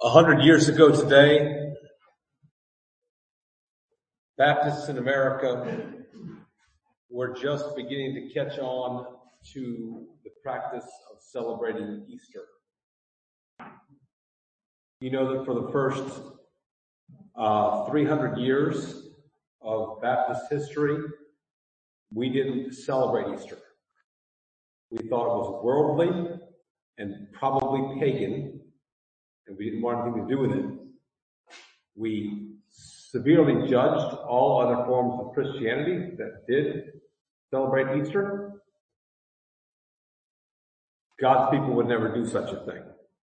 100 years ago today, Baptists in America were just beginning to catch on to the practice of celebrating Easter. You know that for the first 300 years of Baptist history, we didn't celebrate Easter. We thought it was worldly and probably pagan, and we didn't want anything to do with it. We severely judged all other forms of Christianity that did celebrate Easter. God's people would never do such a thing.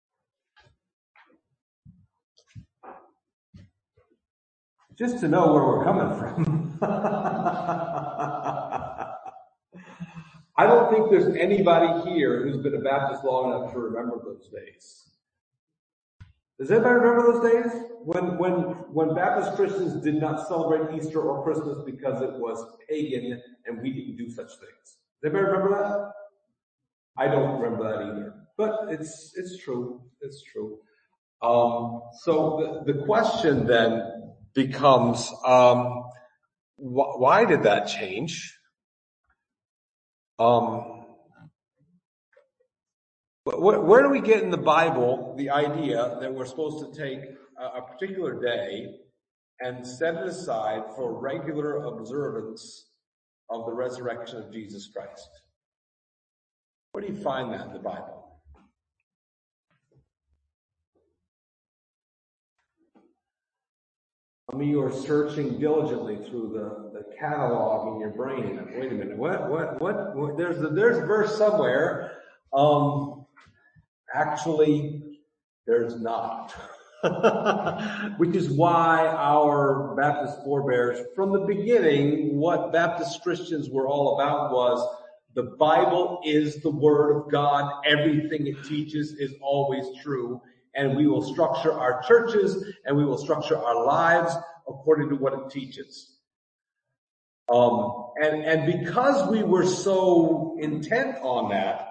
Just to know where we're coming from. I don't think there's anybody here who's been a Baptist long enough to remember those days. Does anybody remember those days? When Baptist Christians did not celebrate Easter or Christmas because it was pagan and we didn't do such things. Does anybody remember that? I don't remember that either. But it's true. It's true. So the question then becomes, why did that change? Where do we get in the Bible the idea that we're supposed to take a particular day and set it aside for regular observance of the resurrection of Jesus Christ? Where do you find that in the Bible? Some of you are searching diligently through the catalog in your brain. Wait a minute. What? There's a verse somewhere. Actually, there's not. Which is why our Baptist forebears, from the beginning, what Baptist Christians were all about was the Bible is the Word of God. Everything it teaches is always true. And we will structure our churches and we will structure our lives according to what it teaches. And because we were so intent on that,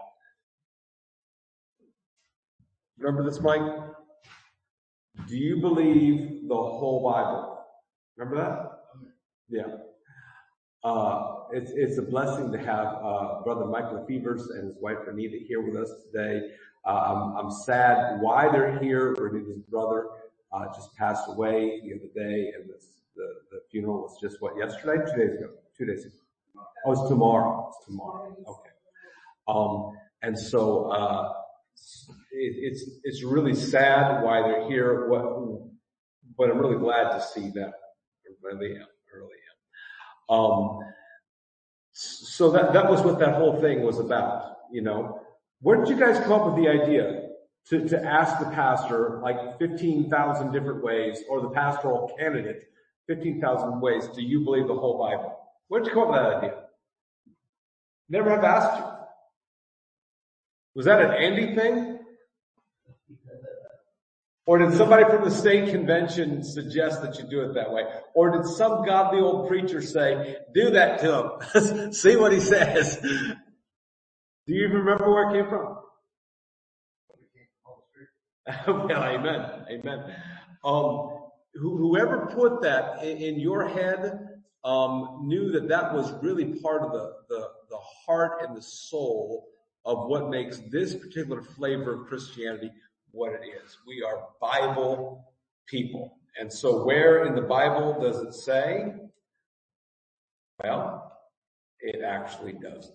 remember this, Mike? Do you believe the whole Bible? Remember that? Yeah. It's a blessing to have Brother Mike Lefevers and his wife Renita here with us today. I'm sad why they're here. Renita's brother just passed away the other day, and the funeral was just yesterday? 2 days ago. 2 days ago. Oh, it's tomorrow. It's tomorrow. Okay. And so it's really sad why they're here. But I'm really glad to see them. I really am. So that was what that whole thing was about, you know. Where did you guys come up with the idea to ask the pastor like 15,000 different ways, or the pastoral candidate 15,000 ways, do you believe the whole Bible? Where did you come up with that idea? Never have asked you. Was that an Andy thing? Or did somebody from the state convention suggest that you do it that way? Or did some godly old preacher say, do that to him? See what he says. Do you even remember where it came from? Well, amen. Amen. Whoever put that in your head knew that was really part of the heart and the soul of what makes this particular flavor of Christianity what it is. We are Bible people. And so where in the Bible does it say? Well, it actually doesn't.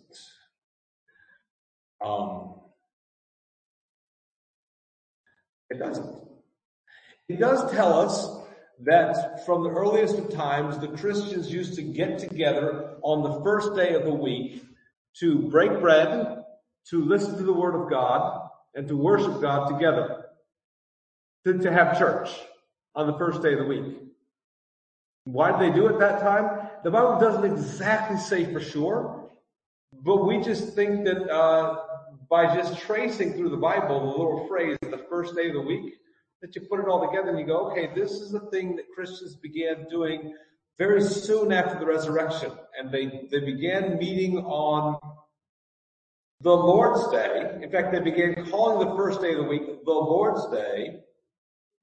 It doesn't. It does tell us that from the earliest of times, the Christians used to get together on the first day of the week to break bread, to listen to the Word of God, and to worship God together. To have church on the first day of the week. Why did they do it that time? The Bible doesn't exactly say for sure, but we just think that by just tracing through the Bible, the little phrase, the first day of the week, that you put it all together and you go, okay, this is the thing that Christians began doing very soon after the resurrection. And they began meeting on the Lord's Day. In fact, they began calling the first day of the week the Lord's Day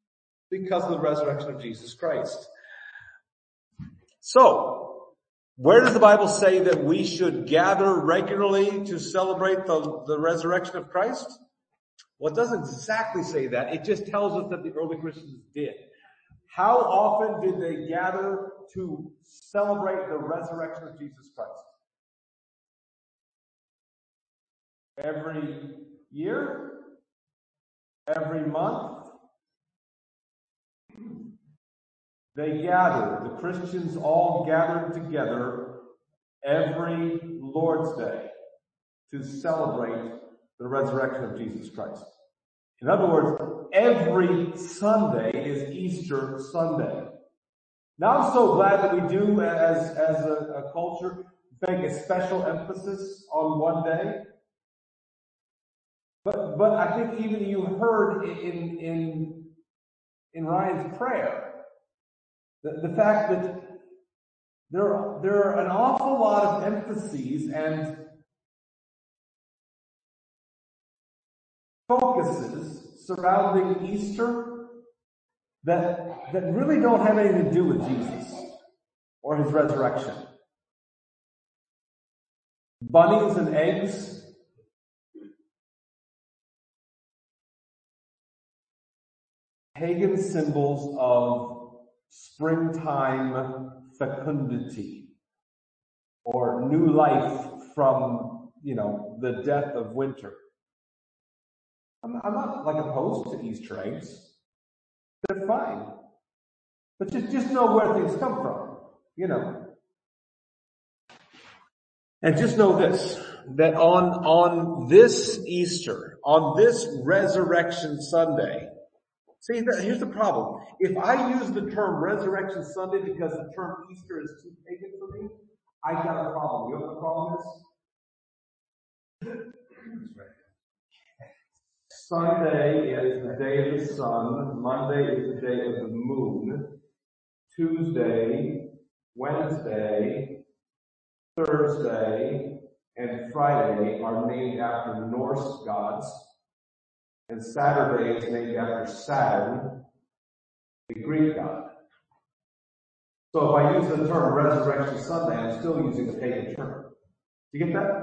because of the resurrection of Jesus Christ. So, where does the Bible say that we should gather regularly to celebrate the resurrection of Christ? Well, it doesn't exactly say that. It just tells us that the early Christians did. How often did they gather to celebrate the resurrection of Jesus Christ? Every year? Every month? They gathered. The Christians all gathered together every Lord's Day to celebrate the resurrection of Jesus Christ. In other words, every Sunday is Easter Sunday. Now I'm so glad that we do, as a culture, make a special emphasis on one day. But I think even you heard in Ryan's prayer, the fact that there are an awful lot of emphases and focuses surrounding Easter that really don't have anything to do with Jesus or his resurrection. Bunnies and eggs, pagan symbols of springtime fecundity or new life from, the death of winter. I'm not opposed to Easter eggs. They're fine. But just know where things come from, And just know this, that on this Easter, on this Resurrection Sunday, see, here's the problem. If I use the term Resurrection Sunday because the term Easter is too pagan for me, I got a problem. You know what the problem is? Sunday is the day of the sun. Monday is the day of the moon. Tuesday, Wednesday, Thursday, and Friday are named after Norse gods. And Saturday is named after Saturn, the Greek god. So if I use the term Resurrection Sunday, I'm still using a pagan term. Do you get that?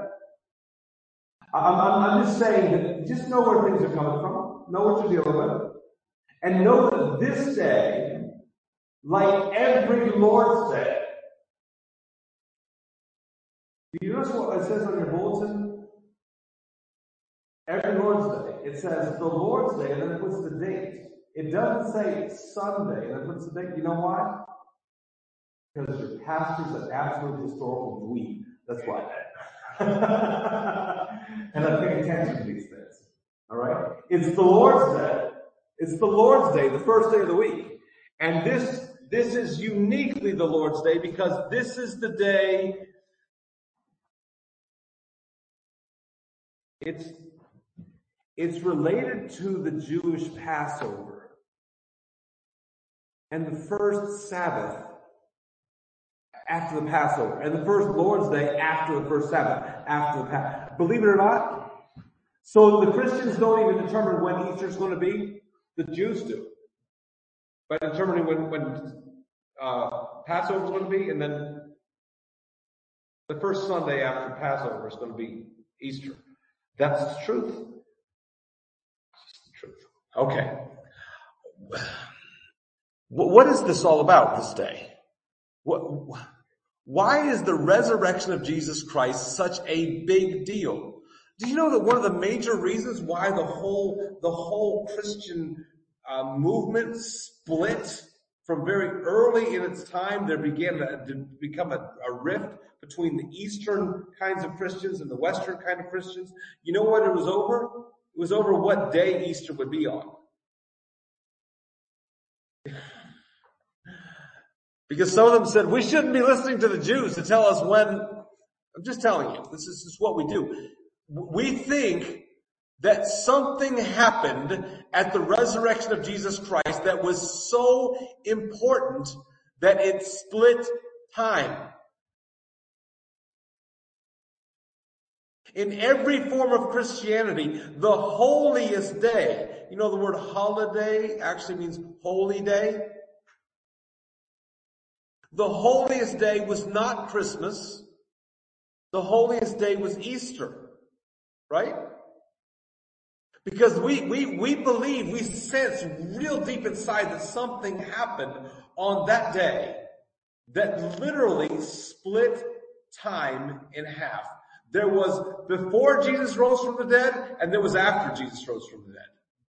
I'm just saying that just know where things are coming from. Know what you're dealing with. And know that this day, like every Lord's Day, do you notice what it says on your bulletin? Every Lord's Day. It says the Lord's Day, and then it puts the date. It doesn't say Sunday, and it puts the date. You know why? Because your pastor's an absolute historical dweeb. That's why. And I pay attention to these things. Alright? It's the Lord's Day. It's the Lord's Day, the first day of the week. And this is uniquely the Lord's Day because this is the day it's related to the Jewish Passover and the first Sabbath after the Passover, and the first Lord's Day after the first Sabbath, after the Passover. Believe it or not. So the Christians don't even determine when Easter's going to be. The Jews do. By determining when Passover's going to be, and then the first Sunday after Passover is going to be Easter. That's the truth. That's the truth. Okay. What is this all about, this day? Why is the resurrection of Jesus Christ such a big deal? Do you know that one of the major reasons why the whole Christian movement split from very early in its time? There began to become a rift between the Eastern kinds of Christians and the Western kind of Christians. You know what it was over? It was over what day Easter would be on. Because some of them said, we shouldn't be listening to the Jews to tell us when. I'm just telling you, this is what we do. We think that something happened at the resurrection of Jesus Christ that was so important that it split time. In every form of Christianity, the holiest day, you know the word holiday actually means holy day? The holiest day was not Christmas. The holiest day was Easter, right? Because we believe, we sense real deep inside that something happened on that day that literally split time in half. There was before Jesus rose from the dead, and there was after Jesus rose from the dead.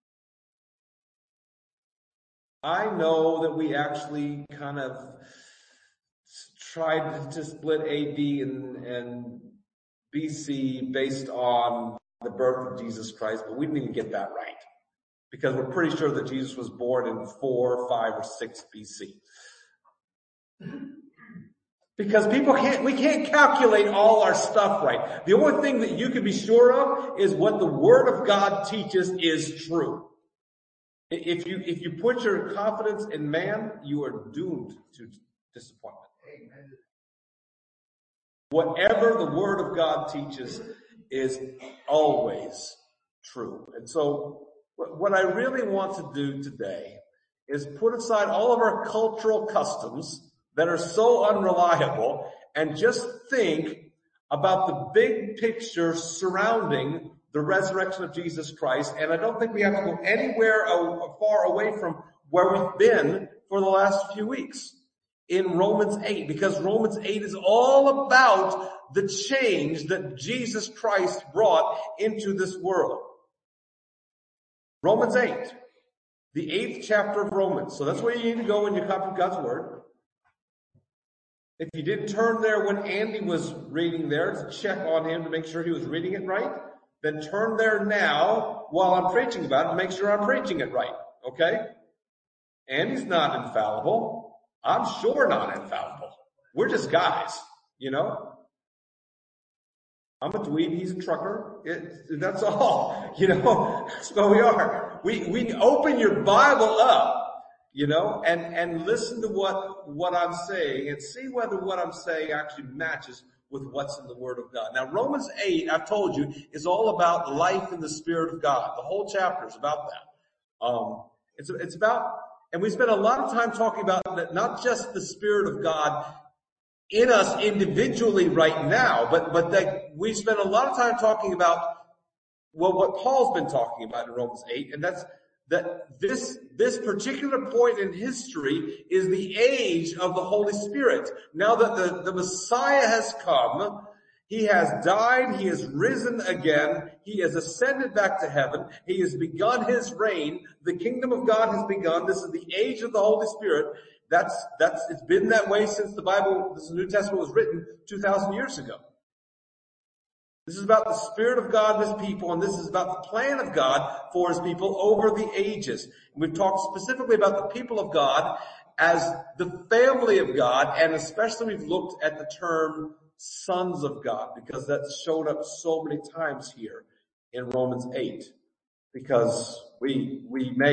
I know that we actually kind of tried to split AD and BC based on the birth of Jesus Christ, but we didn't even get that right. Because we're pretty sure that Jesus was born in 4, 5, or 6 BC. Because we can't calculate all our stuff right. The only thing that you can be sure of is what the Word of God teaches is true. If you put your confidence in man, you are doomed to disappointment. Amen. Whatever the Word of God teaches is always true. And so what I really want to do today is put aside all of our cultural customs that are so unreliable and just think about the big picture surrounding the resurrection of Jesus Christ. And I don't think we have to go anywhere far away from where we've been for the last few weeks in Romans 8, because Romans 8 is all about the change that Jesus Christ brought into this world. Romans 8, the 8th chapter of Romans. So that's where you need to go when you copy God's Word. If you didn't turn there when Andy was reading there to check on him to make sure he was reading it right, then turn there now while I'm preaching about it and make sure I'm preaching it right. Okay? Andy's not infallible. I'm sure not infallible. We're just guys, you know? I'm a dweeb, he's a trucker. That's all, you know? That's what we are. We open your Bible up, you know, and listen to what I'm saying and see whether what I'm saying actually matches with what's in the Word of God. Now, Romans 8, I've told you, is all about life in the Spirit of God. The whole chapter is about that. It's about, and we spent a lot of time talking about that, not just the Spirit of God in us individually right now, but that we spent a lot of time talking about, well, what Paul's been talking about in Romans 8, and that's that this particular point in history is the age of the Holy Spirit. Now that the Messiah has come, he has died, he has risen again, he has ascended back to heaven, he has begun his reign, the kingdom of God has begun. This is the age of the Holy Spirit. It's been that way since the New Testament was written 2,000 years ago. This is about the Spirit of God and His people, and this is about the plan of God for His people over the ages. And we've talked specifically about the people of God as the family of God, and especially we've looked at the term sons of God, because that's showed up so many times here in Romans 8, because we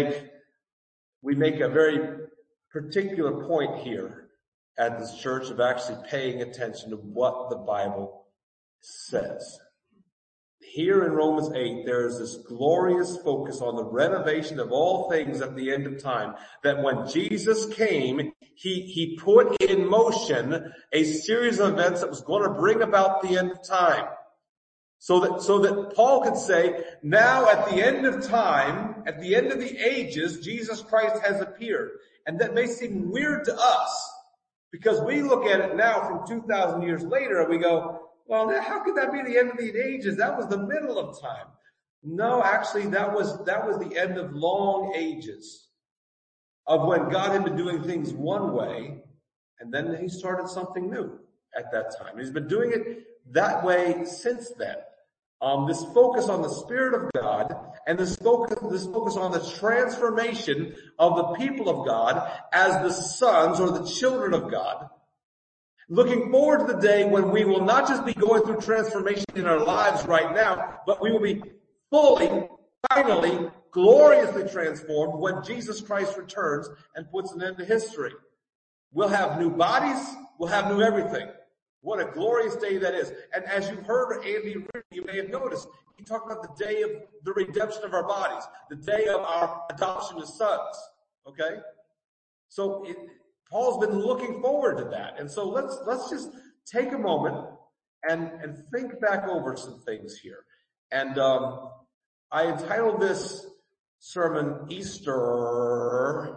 make a very particular point here at this church of actually paying attention to what the Bible says. Here in Romans 8, there is this glorious focus on the renovation of all things at the end of time. That when Jesus came, he put in motion a series of events that was going to bring about the end of time. So that Paul could say, now at the end of time, at the end of the ages, Jesus Christ has appeared. And that may seem weird to us, because we look at it now from 2,000 years later and we go, well, how could that be the end of the ages? That was the middle of time. No, actually, that was the end of long ages, of when God had been doing things one way, and then He started something new at that time. He's been doing it that way since then. This focus on the Spirit of God and this focus on the transformation of the people of God as the sons or the children of God. Looking forward to the day when we will not just be going through transformation in our lives right now, but we will be fully, finally, gloriously transformed when Jesus Christ returns and puts an end to history. We'll have new bodies. We'll have new everything. What a glorious day that is. And as you've heard Andy read, you may have noticed, he talked about the day of the redemption of our bodies, the day of our adoption as sons. Okay? So Paul's been looking forward to that. And so let's just take a moment and think back over some things here. And I entitled this sermon Easter.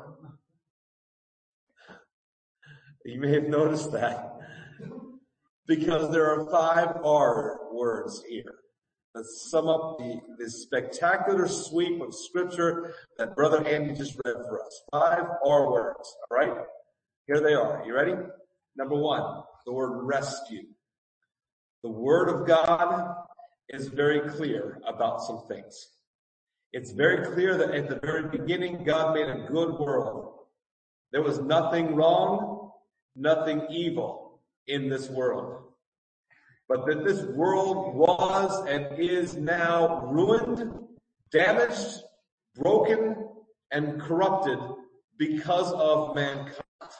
You may have noticed that because there are 5 R words here that sum up the spectacular sweep of scripture that Brother Andy just read for us. 5 R words. All right. Here they are. You ready? Number 1, the word rescue. The word of God is very clear about some things. It's very clear that at the very beginning, God made a good world. There was nothing wrong, nothing evil in this world. But that this world was and is now ruined, damaged, broken, and corrupted because of mankind.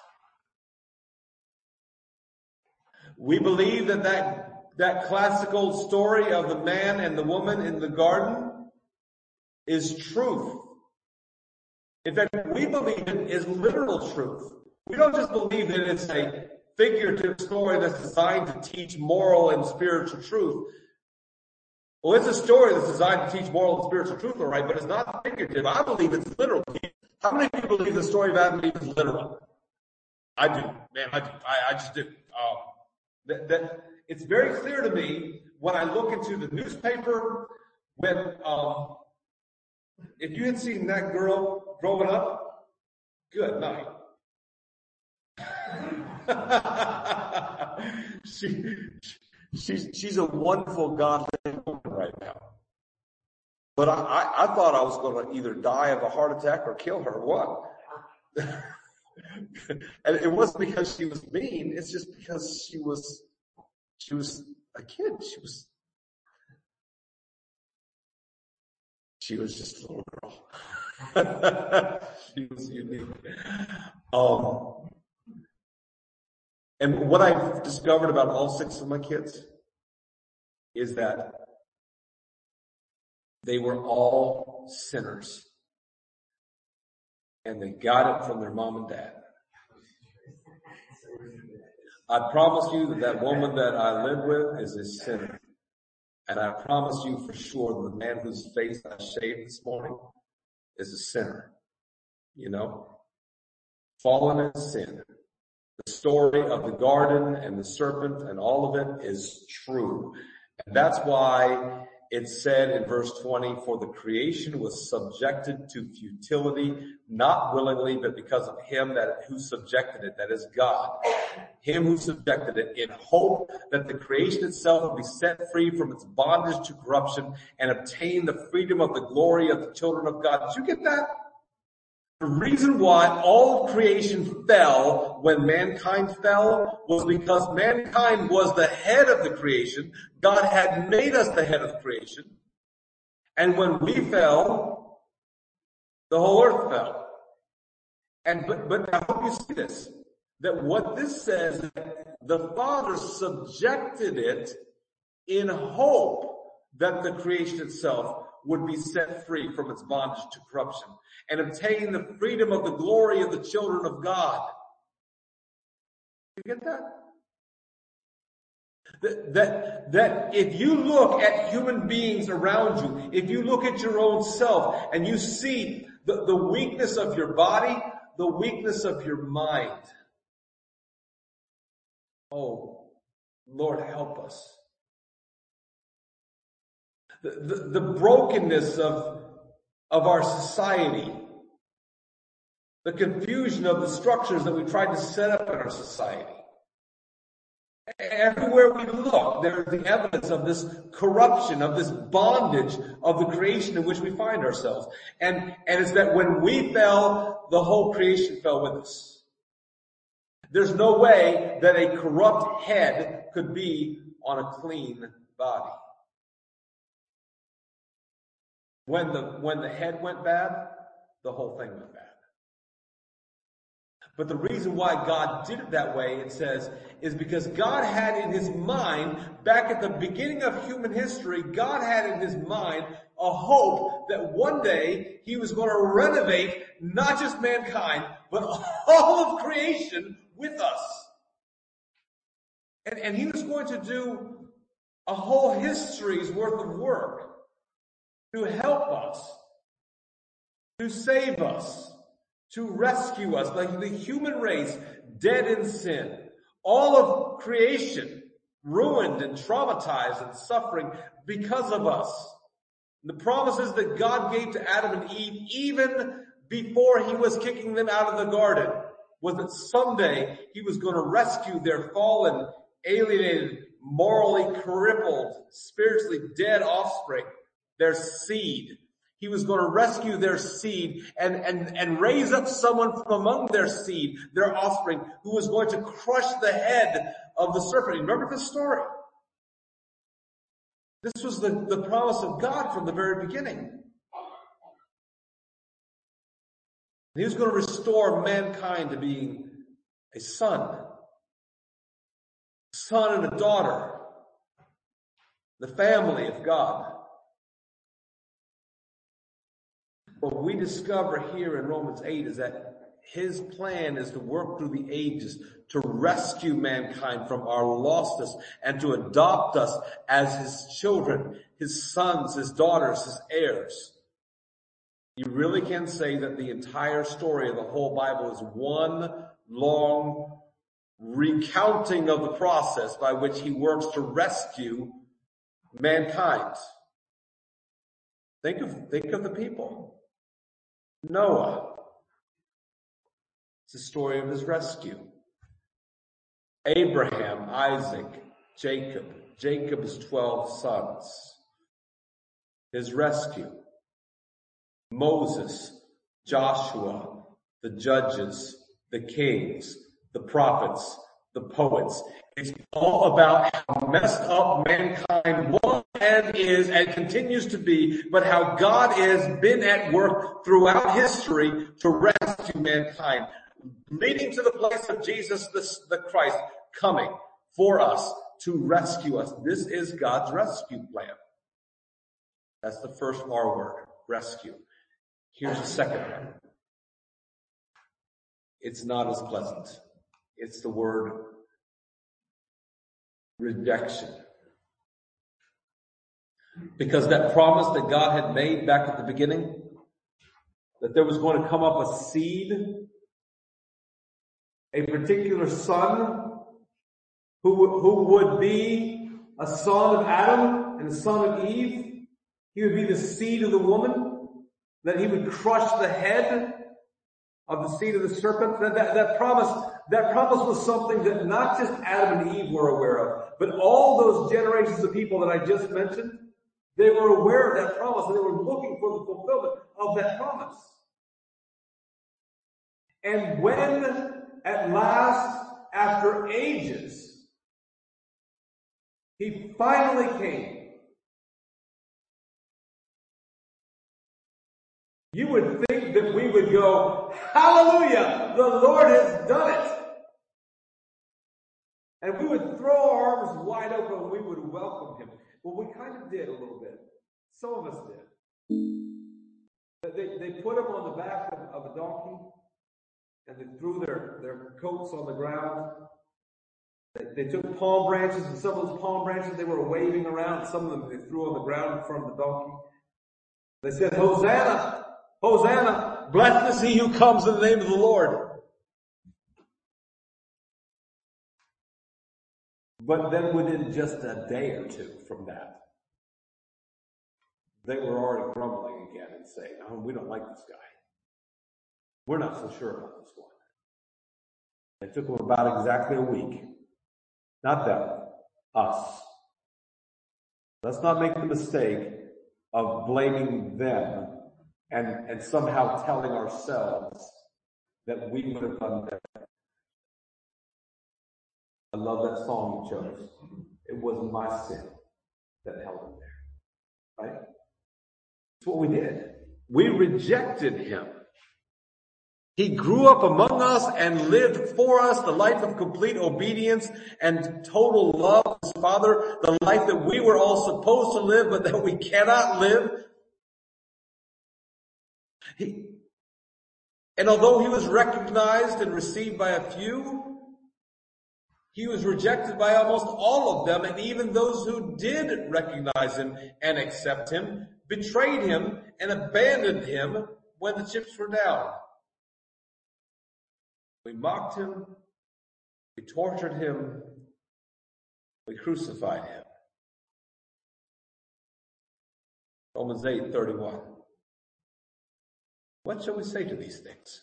We believe that classical story of the man and the woman in the garden is truth. In fact, we believe it is literal truth. We don't just believe that it's a figurative story that's designed to teach moral and spiritual truth. Well, it's a story that's designed to teach moral and spiritual truth, all right, but it's not figurative. I believe it's literal. How many people believe the story of Adam and Eve is literal? I do. Man, I do. I just do. That it's very clear to me when I look into the newspaper when if you had seen that girl growing up, good night. She's a wonderful godly woman right now. But I thought I was going to either die of a heart attack or kill her. What? And it wasn't because she was mean. It's just because she was a kid. She was just a little girl. She was unique. And what I've discovered about all 6 of my kids is that they were all sinners. And they got it from their mom and dad. I promise you that woman that I live with is a sinner. And I promise you for sure the man whose face I shaved this morning is a sinner. You know? Fallen in sin. The story of the garden and the serpent and all of it is true. And that's why it said in verse 20, for the creation was subjected to futility, not willingly, but because of him who subjected it, that is God. Him who subjected it in hope that the creation itself would be set free from its bondage to corruption and obtain the freedom of the glory of the children of God. Did you get that? The reason why all of creation fell when mankind fell was because mankind was the head of the creation. God had made us the head of the creation. And when we fell, the whole earth fell. And but I hope you see this, that what this says is that the Father subjected it in hope that the creation itself would be set free from its bondage to corruption and obtain the freedom of the glory of the children of God. You get that? That if you look at human beings around you, if you look at your own self and you see the weakness of your body, the weakness of your mind. Oh, Lord, help us. The brokenness of our society, the confusion of the structures that we tried to set up in our society. Everywhere we look, there's the evidence of this corruption, of this bondage of the creation in which we find ourselves. And it's that when we fell, the whole creation fell with us. There's no way that a corrupt head could be on a clean body. When the head went bad, the whole thing went bad. But the reason why God did it that way, it says, is because God had in his mind, back at the beginning of human history, God had in his mind a hope that one day he was going to renovate not just mankind, but all of creation with us. And he was going to do a whole history's worth of work to help us, to save us, to rescue us, like the human race, dead in sin. All of creation, ruined and traumatized and suffering because of us. The promises that God gave to Adam and Eve, even before he was kicking them out of the garden, was that someday he was going to rescue their fallen, alienated, morally crippled, spiritually dead offspring, their seed. He was going to rescue their seed and raise up someone from among their seed, their offspring, who was going to crush the head of the serpent. Remember this story? This was the promise of God from the very beginning. He was going to restore mankind to being a son and a daughter, the family of God. What we discover here in Romans 8 is that his plan is to work through the ages to rescue mankind from our lostness and to adopt us as his children, his sons, his daughters, his heirs. You really can say that the entire story of the whole Bible is one long recounting of the process by which he works to rescue mankind. Think of the people. Noah. It's the story of his rescue. Abraham, Isaac, Jacob's 12 sons. His rescue. Moses, Joshua, the judges, the kings, the prophets, the poets. It's all about how messed up mankind was and is and continues to be, but how God has been at work throughout history to rescue mankind, leading to the place of Jesus the Christ coming for us to rescue us. This is God's rescue plan. That's the first R word, rescue. Here's the second one. It's not as pleasant. It's the word rejection. Because that promise that God had made back at the beginning, that there was going to come up a seed, a particular son, who would be a son of Adam and a son of Eve. He would be the seed of the woman, that he would crush the head of the seed of the serpent. That promise was something that not just Adam and Eve were aware of, but all those generations of people that I just mentioned, they were aware of that promise and they were looking for the fulfillment of that promise. And when at last, after ages, he finally came, you would think that we would go, hallelujah, the Lord has done it. And we would throw our arms wide open and we would welcome him. Well, we kind of did a little bit. Some of us did. They put him on the back of a donkey and they threw their coats on the ground. They took palm branches, and some of those palm branches they were waving around. Some of them they threw on the ground in front of the donkey. They said, Hosanna! Hosanna! Blessed is he who comes in the name of the Lord. But then within just a day or two from that, they were already grumbling again and saying, oh, we don't like this guy. We're not so sure about this one. It took them about exactly a week. Not them, us. Let's not make the mistake of blaming them and somehow telling ourselves that we would have done better. I love that song you chose. It wasn't my sin that held him there. Right? That's what we did. We rejected him. He grew up among us and lived for us the life of complete obedience and total love of his Father, the life that we were all supposed to live, but that we cannot live. And although he was recognized and received by a few, he was rejected by almost all of them, and even those who did recognize him and accept him betrayed him and abandoned him when the chips were down. We mocked him, we tortured him, we crucified him. Romans 8:31. What shall we say to these things?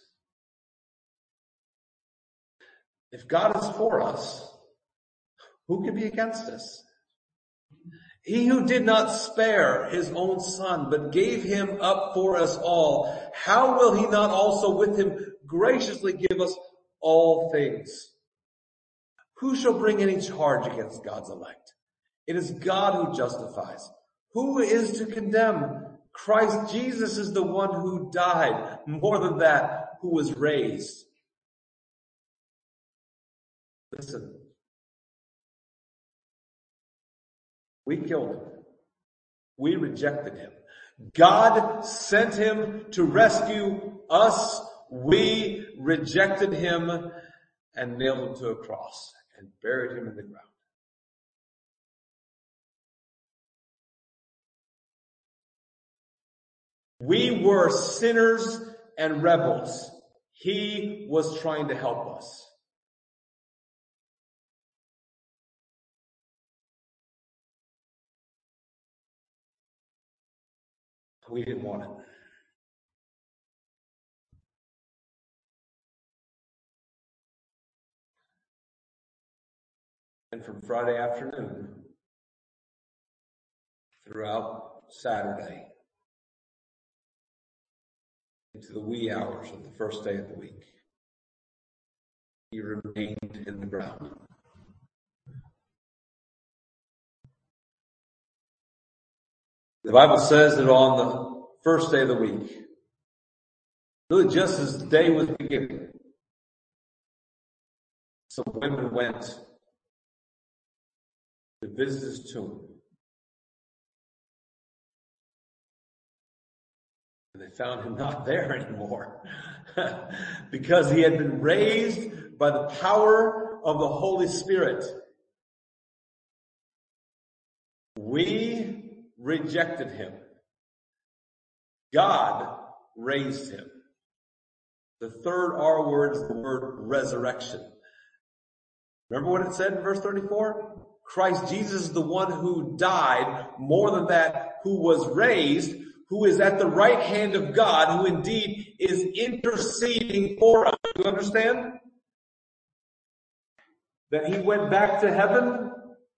If God is for us, who can be against us? He who did not spare his own son, but gave him up for us all, how will he not also with him graciously give us all things? Who shall bring any charge against God's elect? It is God who justifies. Who is to condemn? Christ Jesus is the one who died, more than that, who was raised. Listen, we killed him. We rejected him. God sent him to rescue us. We rejected him and nailed him to a cross and buried him in the ground. We were sinners and rebels. He was trying to help us. We didn't want it. And from Friday afternoon throughout Saturday into the wee hours of the first day of the week, he remained in the ground. The Bible says that on the first day of the week, really just as the day was beginning, some women went to visit his tomb. And they found him not there anymore because he had been raised by the power of the Holy Spirit. We rejected him. God raised him. The third R word is the word resurrection. Remember what it said in verse 34? Christ Jesus is the one who died, more than that, who was raised, who is at the right hand of God, who indeed is interceding for us. Do you understand? That he went back to heaven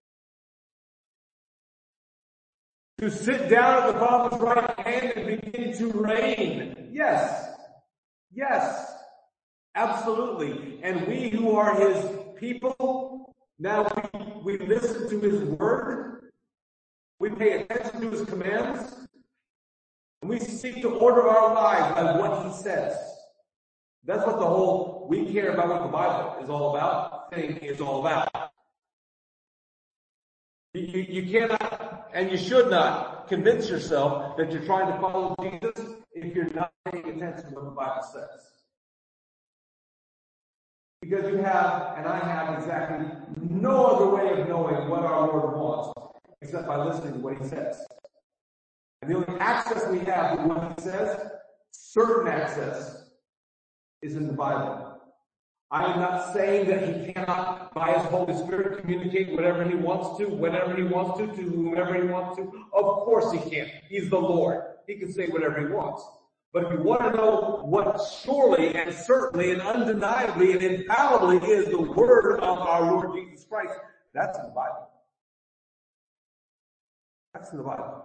to sit down at the Father's right hand and begin to reign. Yes. Yes. Absolutely. And we who are his people, now we listen to his word. We pay attention to his commands. And we seek to order our lives by what he says. That's what the whole we care about what the Bible is all about thing is all about. You cannot and you should not convince yourself that you're trying to follow Jesus if you're not paying attention to what the Bible says. Because you have, and I have exactly no other way of knowing what our Lord wants except by listening to what he says. And the only access we have to what he says, certain access, is in the Bible. I am not saying that he cannot, by his Holy Spirit, communicate whatever he wants to, whenever he wants to whomever he wants to. Of course he can. He's the Lord. He can say whatever he wants. But if you want to know what surely and certainly and undeniably and infallibly is the word of our Lord Jesus Christ, that's in the Bible. That's in the Bible.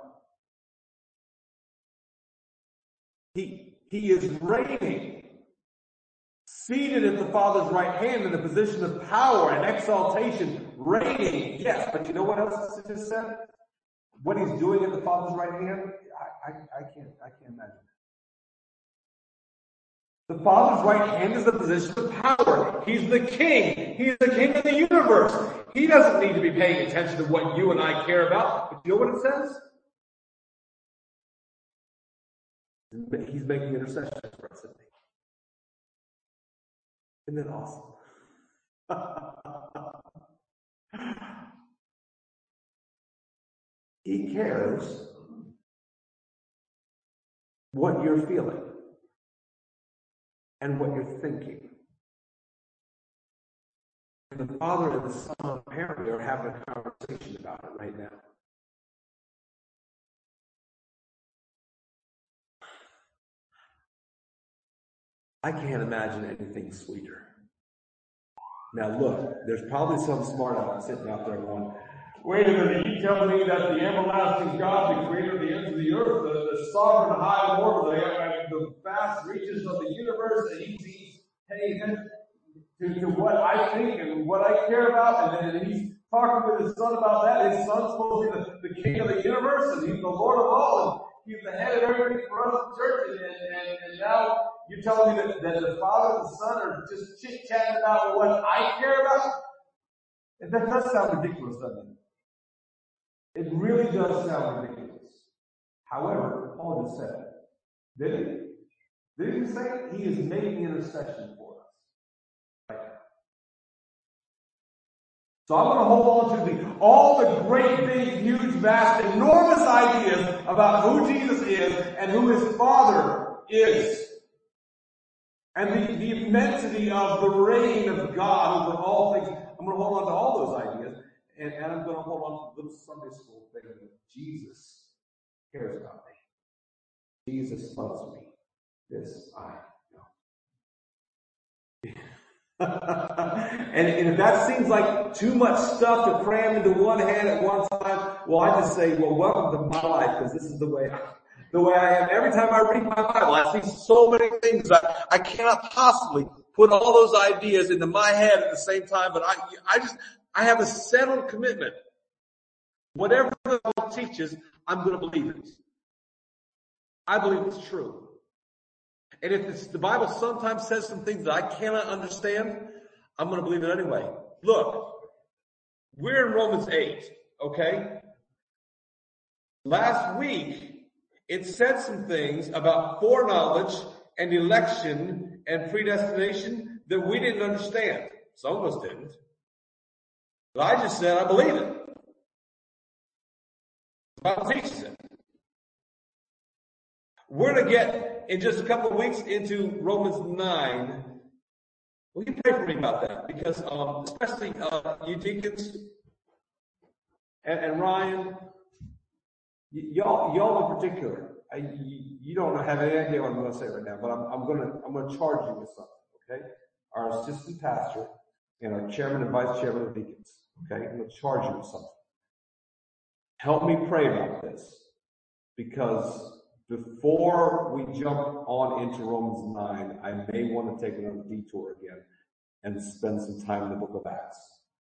He is reigning, seated at the Father's right hand in a position of power and exaltation, reigning. Yes, but you know what else it just said? What he's doing at the Father's right hand? I can't imagine. The Father's right hand is the position of power. He's the king. He's the king of the universe. He doesn't need to be paying attention to what you and I care about. But you know what it says? He's making intercession for us, isn't he? Isn't that awesome? He cares what you're feeling and what you're thinking. And the Father and the Son apparently are having a conversation about it right now. I can't imagine anything sweeter. Now look, there's probably some smart aleck sitting out there going, wait a minute, you tell me that the everlasting God, the creator of the ends of the earth, the sovereign high Lord, the vast reaches of the universe, that he's paying attention to what I think and what I care about, and then he's talking with his son about that. His son's supposed to be the king of the universe, and he's the Lord of all, and he's the head of everything for us in church, and now you're telling me that the Father and the Son are just chit-chatting about what I care about? And that does sound ridiculous, doesn't it? It really does sound ridiculous. However, Paul just said it. Did he? Did he say it? He is making intercession for us. Right? So I'm going to hold on to all the great, big, huge, vast, enormous ideas about who Jesus is and who his Father is. And the immensity of the reign of God over all things. I'm going to hold on to all those ideas. And I'm going to hold on to the little Sunday school thing that Jesus cares about me. Jesus loves me. This I know. And if that seems like too much stuff to cram into one hand at one time, well, I just say, well, welcome to my life, because this is the way I am. Every time I read my Bible, I see so many things I cannot possibly put all those ideas into my head at the same time, but I have a settled commitment. Whatever the Bible teaches, I'm going to believe it. I believe it's true. And if the Bible sometimes says some things that I cannot understand, I'm going to believe it anyway. Look, we're in Romans 8, okay? Last week, it said some things about foreknowledge and election and predestination that we didn't understand. Some of us didn't. But I just said I believe it. The Bible teaches it. We're going to get, in just a couple of weeks, into Romans 9. Will you pray for me about that? Because especially you deacons and Ryan, y'all in particular, you don't have any idea what I'm going to say right now, but I'm going to charge you with something, okay? Our assistant pastor and our chairman and vice chairman of deacons, okay? I'm going to charge you with something. Help me pray about this, because before we jump on into Romans 9, I may want to take another detour again and spend some time in the book of Acts.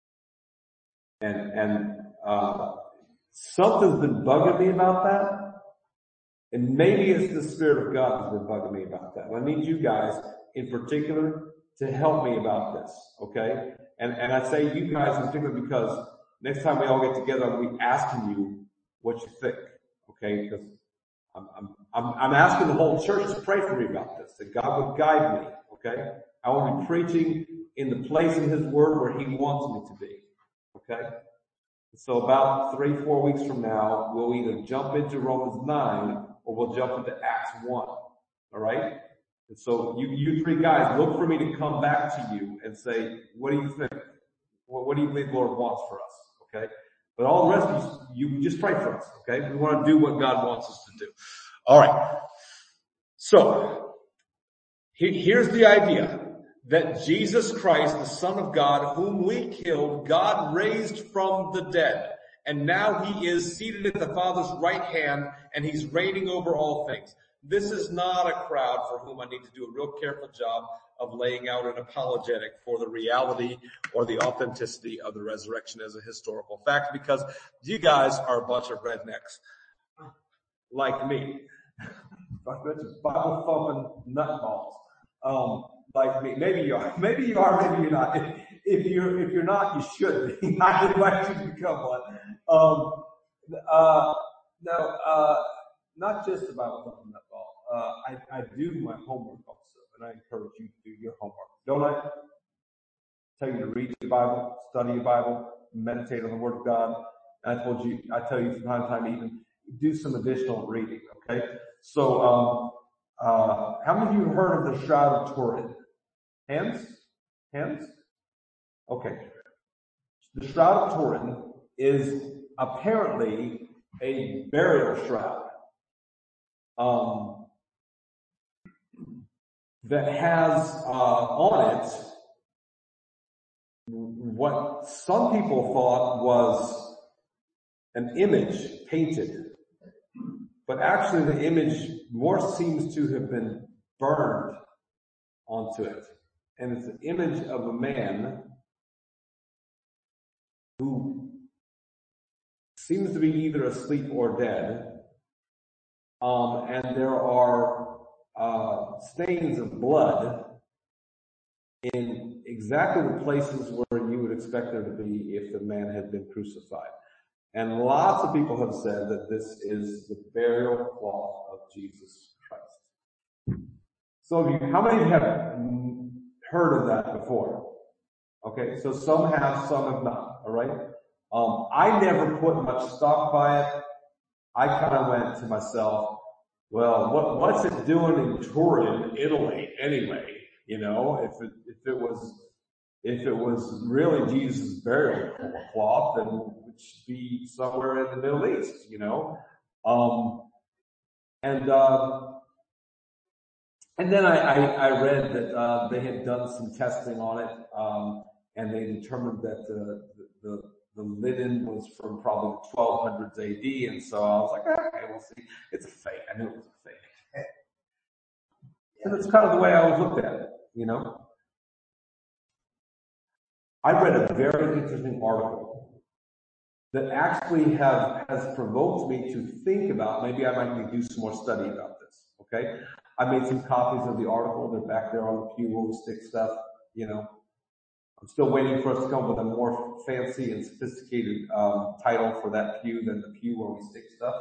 And something's been bugging me about that. And maybe it's the Spirit of God that's been bugging me about that. I need you guys in particular to help me about this, okay? And I say you guys in particular because next time we all get together, I'll be asking you what you think, okay? Because I'm asking the whole church to pray for me about this, that God would guide me, okay? I will be preaching in the place in His Word where He wants me to be, okay? So about 3-4 weeks from now, we'll either jump into Romans 9 or we'll jump into Acts 1, all right? And so you three guys, look for me to come back to you and say, what do you think? What do you believe the Lord wants for us, okay? But all the rest of you just pray for us, okay? We want to do what God wants us to do. All right. So, here's the idea that Jesus Christ, the Son of God, whom we killed, God raised from the dead. And now He is seated at the Father's right hand, and He's reigning over all things. This is not a crowd for whom I need to do a real careful job of laying out an apologetic for the reality or the authenticity of the resurrection as a historical fact, because you guys are a bunch of rednecks like me. Bible-thumping nutballs. like me. Maybe you are, maybe you're not. If you're not, you should be. I invite you to become one. No, not just about something that's all. I do my homework also, and I encourage you to do your homework. Don't I tell you to read your Bible, study your Bible, meditate on the Word of God? I tell you from time to time even do some additional reading, okay? So, how many of you have heard of the Shroud of Turin? Hands? Okay. The Shroud of Turin is apparently a burial shroud that has on it what some people thought was an image painted, but actually the image more seems to have been burned onto it. And it's an image of a man who seems to be either asleep or dead. And there are stains of blood in exactly the places where you would expect there to be if the man had been crucified. And lots of people have said that this is the burial cloth of Jesus Christ. So how many of you have heard of that before? Okay, so some have, some have not, all right? I never put much stock by it. I kind of went to myself, well, what's it doing in Turin, Italy, anyway? You know, if it was really Jesus' burial cloth, then it should be somewhere in the Middle East, you know. And then I read that they had done some testing on it, and they determined that the linen was from probably the 1200s AD, and so I was like, okay, we'll see. It's a fake. I knew it was a fake. And it's kind of the way I always looked at it, you know. I read a very interesting article that actually has provoked me to think about, maybe I might need to do some more study about this, okay? I made some copies of the article. They're back there on the pew where we stick stuff, you know. I'm still waiting for us to come up with a more fancy and sophisticated title for that pew than the pew where we stick stuff.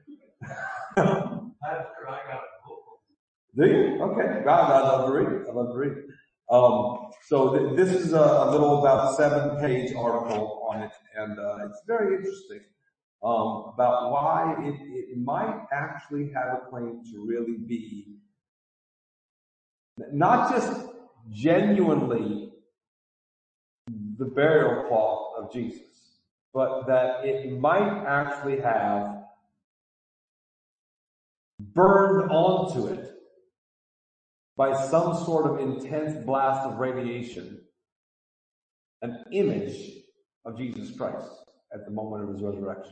After I got a book. Do you? Okay. God, I love to read. I love to read. So this is a little about 7-page article on it, and it's very interesting about why it might actually have a claim to really be not just genuinely the burial cloth of Jesus, but that it might actually have burned onto it by some sort of intense blast of radiation, an image of Jesus Christ at the moment of his resurrection.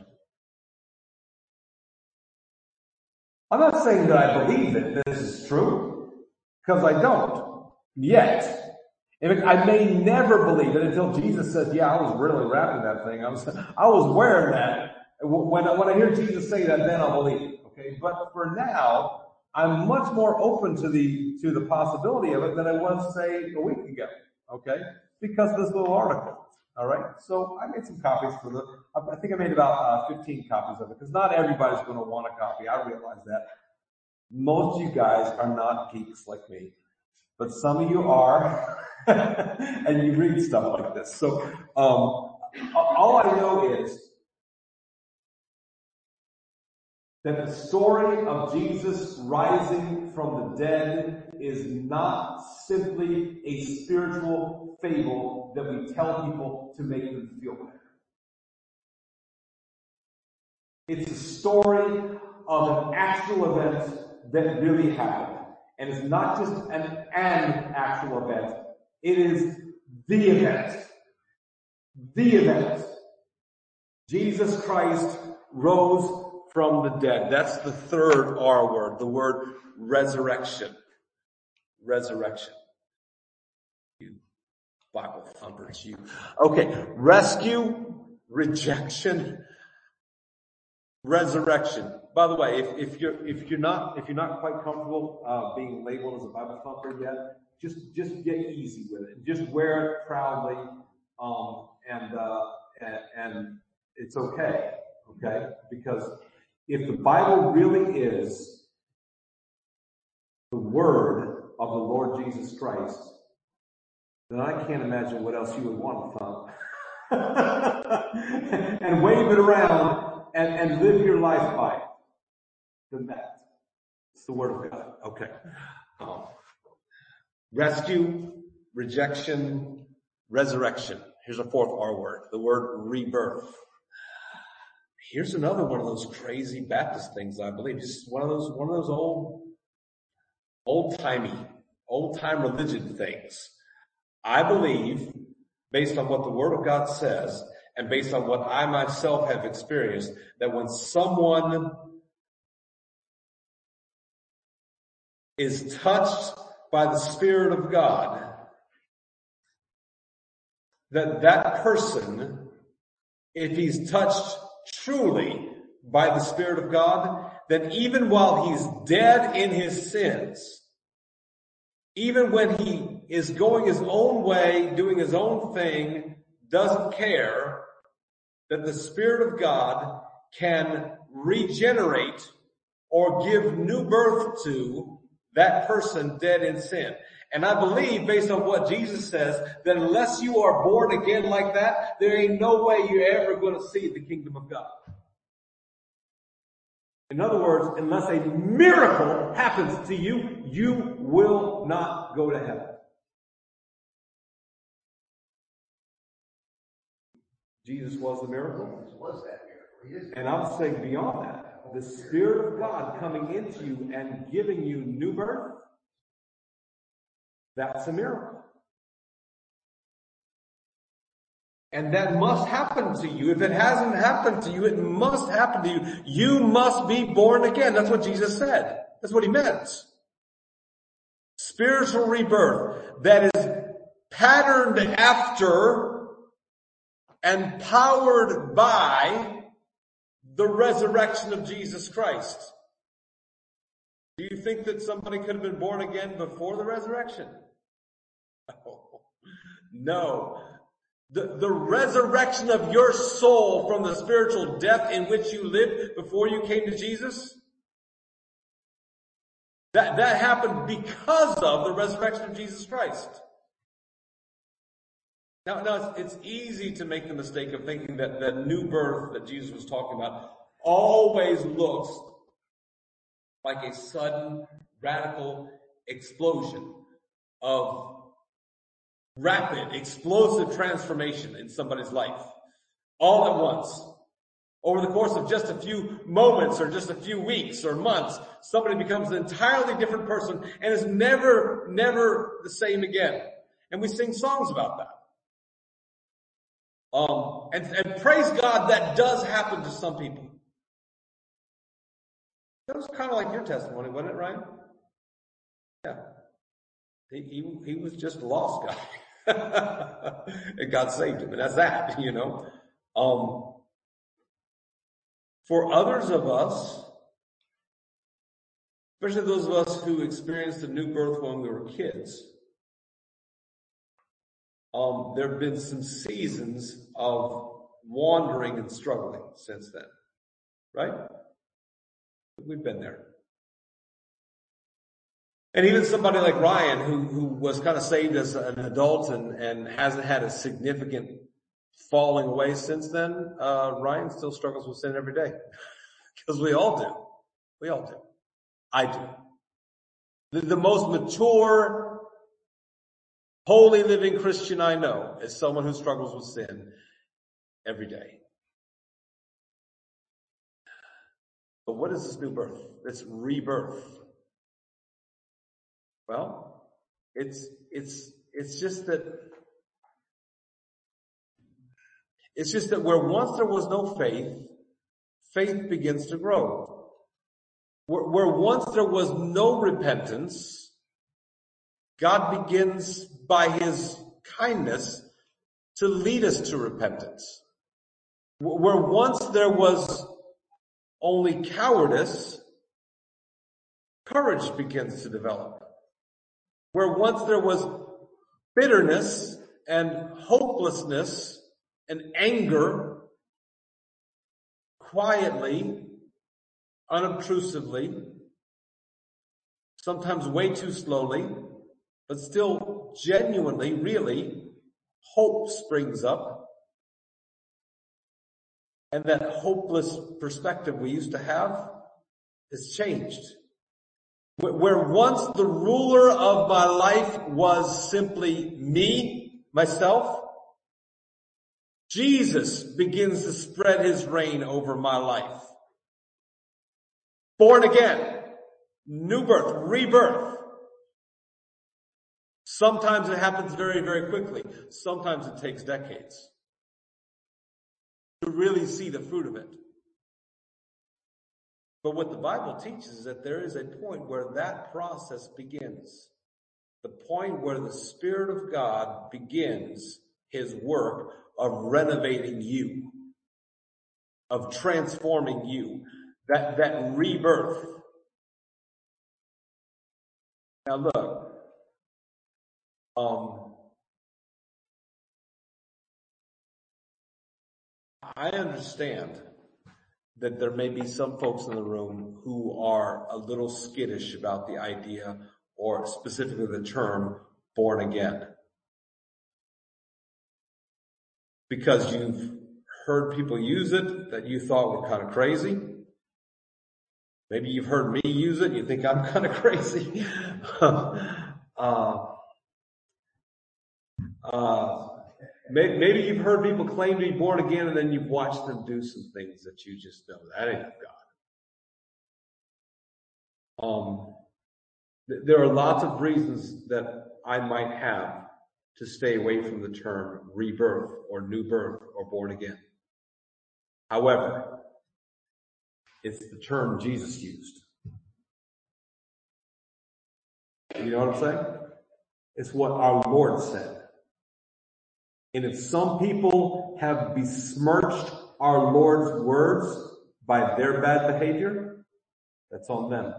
I'm not saying that I believe that this is true, because I don't yet. I may never believe it until Jesus says, yeah, I was really wrapping that thing. I was wearing that. When I hear Jesus say that, then I'll believe it. Okay. But for now, I'm much more open to the possibility of it than I was, say, a week ago. Okay. Because of this little article. All right. So I made some copies I think I made about 15 copies of it, because not everybody's going to want a copy. I realize that. Most of you guys are not geeks like me, but some of you are. And you read stuff like this. So, all I know is that the story of Jesus rising from the dead is not simply a spiritual fable that we tell people to make them feel better. It's a story of an actual event that really happened. And it's not just an actual event. It is the event. The event. Jesus Christ rose from the dead. That's the third R word, the word resurrection. Resurrection. You Bible thumpers, you. Okay, rescue, rejection, resurrection. By the way, if you're not quite comfortable being labeled as a Bible thumper yet, just get easy with it. Just wear it proudly, and it's okay, because if the Bible really is the word of the Lord Jesus Christ, then I can't imagine what else you would want to thump. And wave it around and live your life by it. Than that. It's the word of God. Okay. Rescue, rejection, resurrection. Here's a fourth R word, the word rebirth. Here's another one of those crazy Baptist things, I believe. Just one of those old-time religion things. I believe, based on what the Word of God says, and based on what I myself have experienced, that when someone is touched by the Spirit of God, that person, if he's touched truly by the Spirit of God, then even while he's dead in his sins, even when he is going his own way, doing his own thing, doesn't care, that the Spirit of God can regenerate or give new birth to that person dead in sin. And I believe, based on what Jesus says, that unless you are born again like that, there ain't no way you're ever going to see the kingdom of God. In other words, unless a miracle happens to you, you will not go to heaven. Jesus was the miracle. Jesus was that miracle. And I'm saying beyond that, the Spirit of God coming into you and giving you new birth, that's a miracle. And that must happen to you. If it hasn't happened to you, it must happen to you. You must be born again. That's what Jesus said. That's what he meant. Spiritual rebirth that is patterned after and powered by the resurrection of Jesus Christ. Do you think that somebody could have been born again before the resurrection? No. The resurrection of your soul from the spiritual death in which you lived before you came to Jesus, that happened because of the resurrection of Jesus Christ. Now it's easy to make the mistake of thinking that the new birth that Jesus was talking about always looks like a sudden, radical explosion of rapid, explosive transformation in somebody's life. All at once. Over the course of just a few moments or just a few weeks or months, somebody becomes an entirely different person and is never the same again. And we sing songs about that. And praise God, that does happen to some people. That was kind of like your testimony, wasn't it, Ryan? Yeah. He was just a lost guy. And God saved him, and that's that, you know. For others of us, especially those of us who experienced a new birth when we were kids, there have been some seasons of wandering and struggling since then, right? We've been there. And even somebody like Ryan, who was kind of saved as an adult and hasn't had a significant falling away since then, Ryan still struggles with sin every day. Because we all do. We all do. I do. The most mature, holy living Christian I know is someone who struggles with sin every day. But what is this new birth? It's rebirth. Well, it's just that where once there was no faith, faith begins to grow. Where once there was no repentance, God begins by his kindness to lead us to repentance. Where once there was only cowardice, courage begins to develop. Where once there was bitterness and hopelessness and anger, quietly, unobtrusively, sometimes way too slowly, but still genuinely, really, hope springs up. And that hopeless perspective we used to have is changed. Where once the ruler of my life was simply me, myself, Jesus begins to spread his reign over my life. Born again, new birth, rebirth. Sometimes it happens very, very quickly. Sometimes it takes decades to really see the fruit of it. But what the Bible teaches is that there is a point where that process begins. The point where the Spirit of God begins his work of renovating you, of transforming you, that rebirth. Now look, I understand that there may be some folks in the room who are a little skittish about the idea, or specifically the term, born again. Because you've heard people use it that you thought were kind of crazy. Maybe you've heard me use it and you think I'm kind of crazy. Maybe you've heard people claim to be born again and then you've watched them do some things that you just know, that ain't of God. There are lots of reasons that I might have to stay away from the term rebirth or new birth or born again. However, it's the term Jesus used. You know what I'm saying? It's what our Lord said. And if some people have besmirched our Lord's words by their bad behavior, that's on them.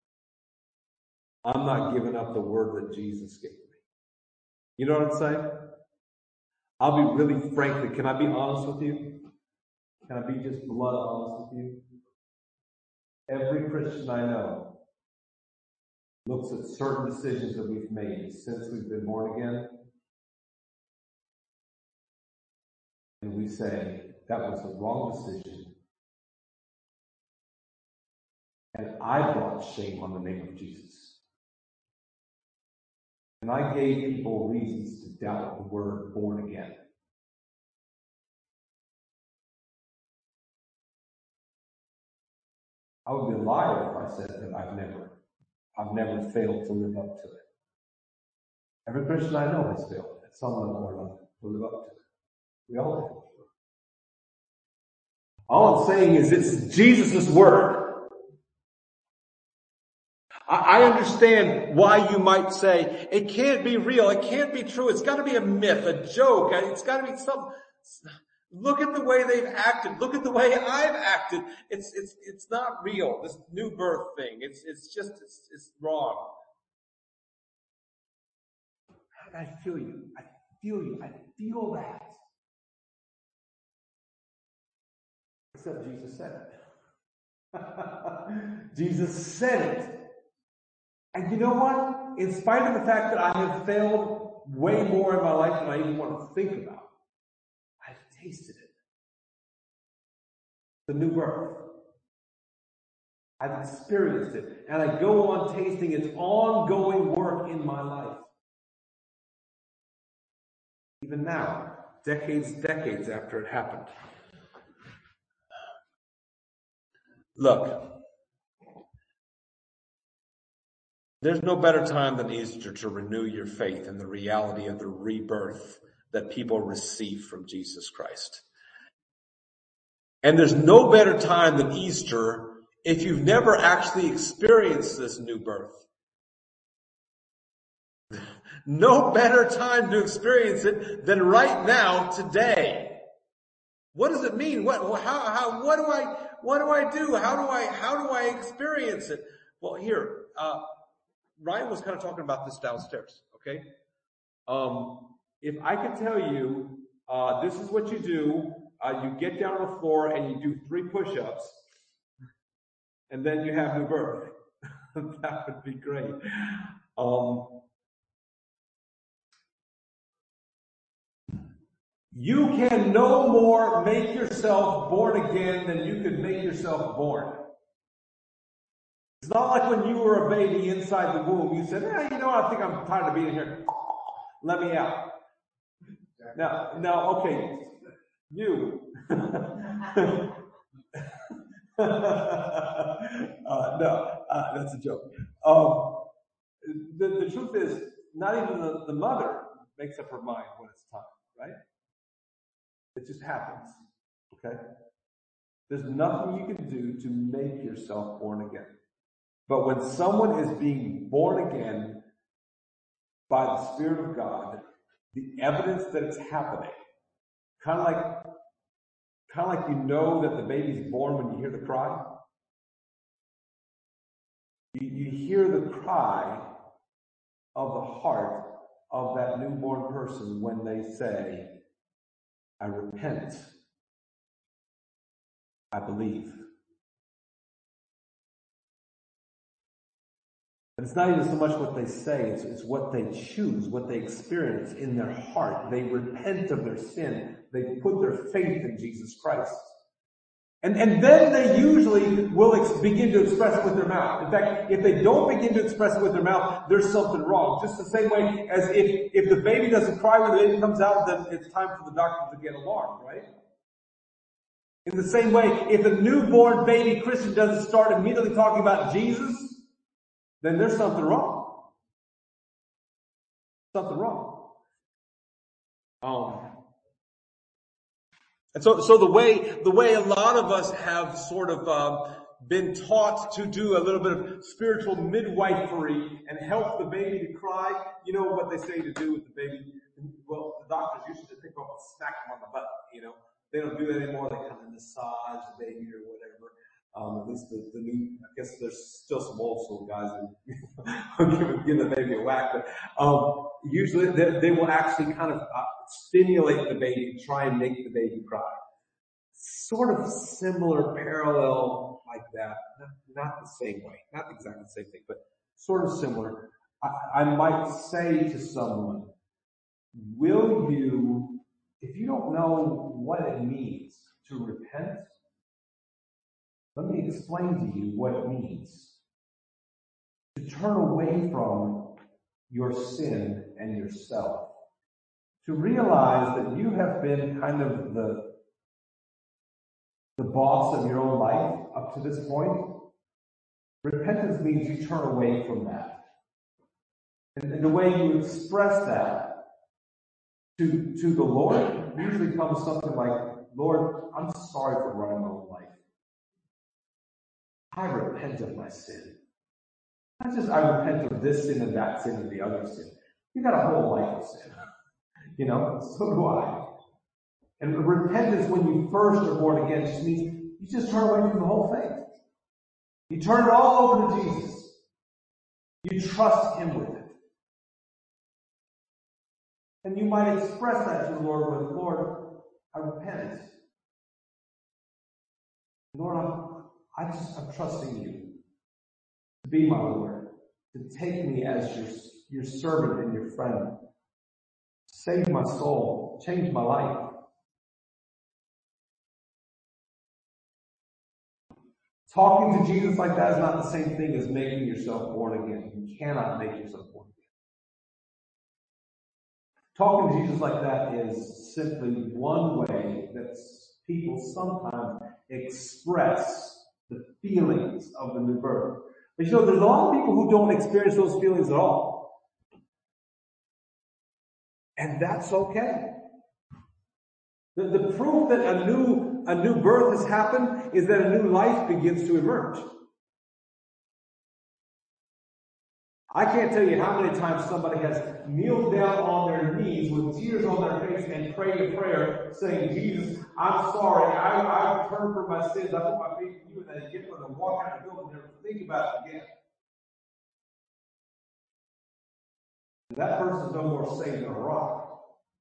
I'm not giving up the word that Jesus gave me. You know what I'm saying? I'll be really frankly, can I be honest with you? Can I be just blood honest with you? Every Christian I know looks at certain decisions that we've made since we've been born again, and we say, that was the wrong decision. And I brought shame on the name of Jesus. And I gave people reasons to doubt the word born again. I would be a liar if I said that I've never failed to live up to it. Every Christian I know has failed at some level or another to live up to it. We all do. All I'm saying is it's Jesus' word. I understand why you might say, it can't be real, it can't be true, it's got to be a myth, a joke, it's got to be something. Look at the way they've acted, look at the way I've acted. It's not real, this new birth thing. It's wrong. I feel you. I feel that. Except Jesus said it. Jesus said it. And you know what? In spite of the fact that I have failed way more in my life than I even want to think about, I've tasted it. The new birth. I've experienced it. And I go on tasting its ongoing work in my life. Even now, decades after it happened. Look, there's no better time than Easter to renew your faith in the reality of the rebirth that people receive from Jesus Christ. And there's no better time than Easter if you've never actually experienced this new birth. No better time to experience it than right now, today. What does it mean? What do I do? How do I experience it? Well, here, Ryan was kind of talking about this downstairs, okay? If I could tell you, this is what you do, you get down on the floor and you do 3 push-ups, and then you have new birth. That would be great. You can no more make yourself born again than you could make yourself born. It's not like when you were a baby inside the womb, you said, I think I'm tired of being here. Let me out. Now, okay, you. That's a joke. The truth is, not even the mother makes up her mind when it's time, right? It just happens, okay? There's nothing you can do to make yourself born again. But when someone is being born again by the Spirit of God, the evidence that it's happening, kind of like you know that the baby's born when you hear the cry. You hear the cry of the heart of that newborn person when they say, I repent. I believe. And it's not even so much what they say, it's what they choose, what they experience in their heart. They repent of their sin. They put their faith in Jesus Christ. And then they usually will begin to express it with their mouth. In fact, if they don't begin to express it with their mouth, there's something wrong. Just the same way as if the baby doesn't cry when the baby comes out, then it's time for the doctor to get alarmed, right? In the same way, if a newborn baby Christian doesn't start immediately talking about Jesus, then there's something wrong. Something wrong. And so the way a lot of us have sort of been taught to do a little bit of spiritual midwifery and help the baby to cry, you know what they say to do with the baby? Well, the doctors used to pick up and smack them on the butt, They don't do that anymore. They kind of massage the baby or whatever. At least the new, I guess there's still some old school guys who give the baby a whack, but usually they will actually kind of stimulate the baby, try and make the baby cry. Sort of similar, parallel like that. Not the same way, not exactly the same thing, but sort of similar. I might say to someone, will you, if you don't know what it means to repent, let me explain to you what it means to turn away from your sin and yourself. To realize that you have been kind of the boss of your own life up to this point. Repentance means you turn away from that. And the way you express that to the Lord usually comes something like, Lord, I'm sorry for running my own life. I repent of my sin. Not just I repent of this sin and that sin and the other sin. You got a whole life of sin. So do I. And repentance when you first are born again just means you just turn away from the whole thing. You turn it all over to Jesus. You trust Him with it. And you might express that to the Lord with, Lord, I repent. Lord, I'm trusting you to be my Lord, to take me as your servant and your friend. Save my soul, change my life. Talking to Jesus like that is not the same thing as making yourself born again. You cannot make yourself born again. Talking to Jesus like that is simply one way that people sometimes express the feelings of the new birth. But there's a lot of people who don't experience those feelings at all. And that's okay. The proof that a new birth has happened is that a new life begins to emerge. I can't tell you how many times somebody has kneeled down on their knees with tears on their face and prayed a prayer saying, Jesus, I'm sorry. I've turned from my sins. I put my faith in you. And then get up and walk out of the building and never think about it again. And that person's no more saved than a rock.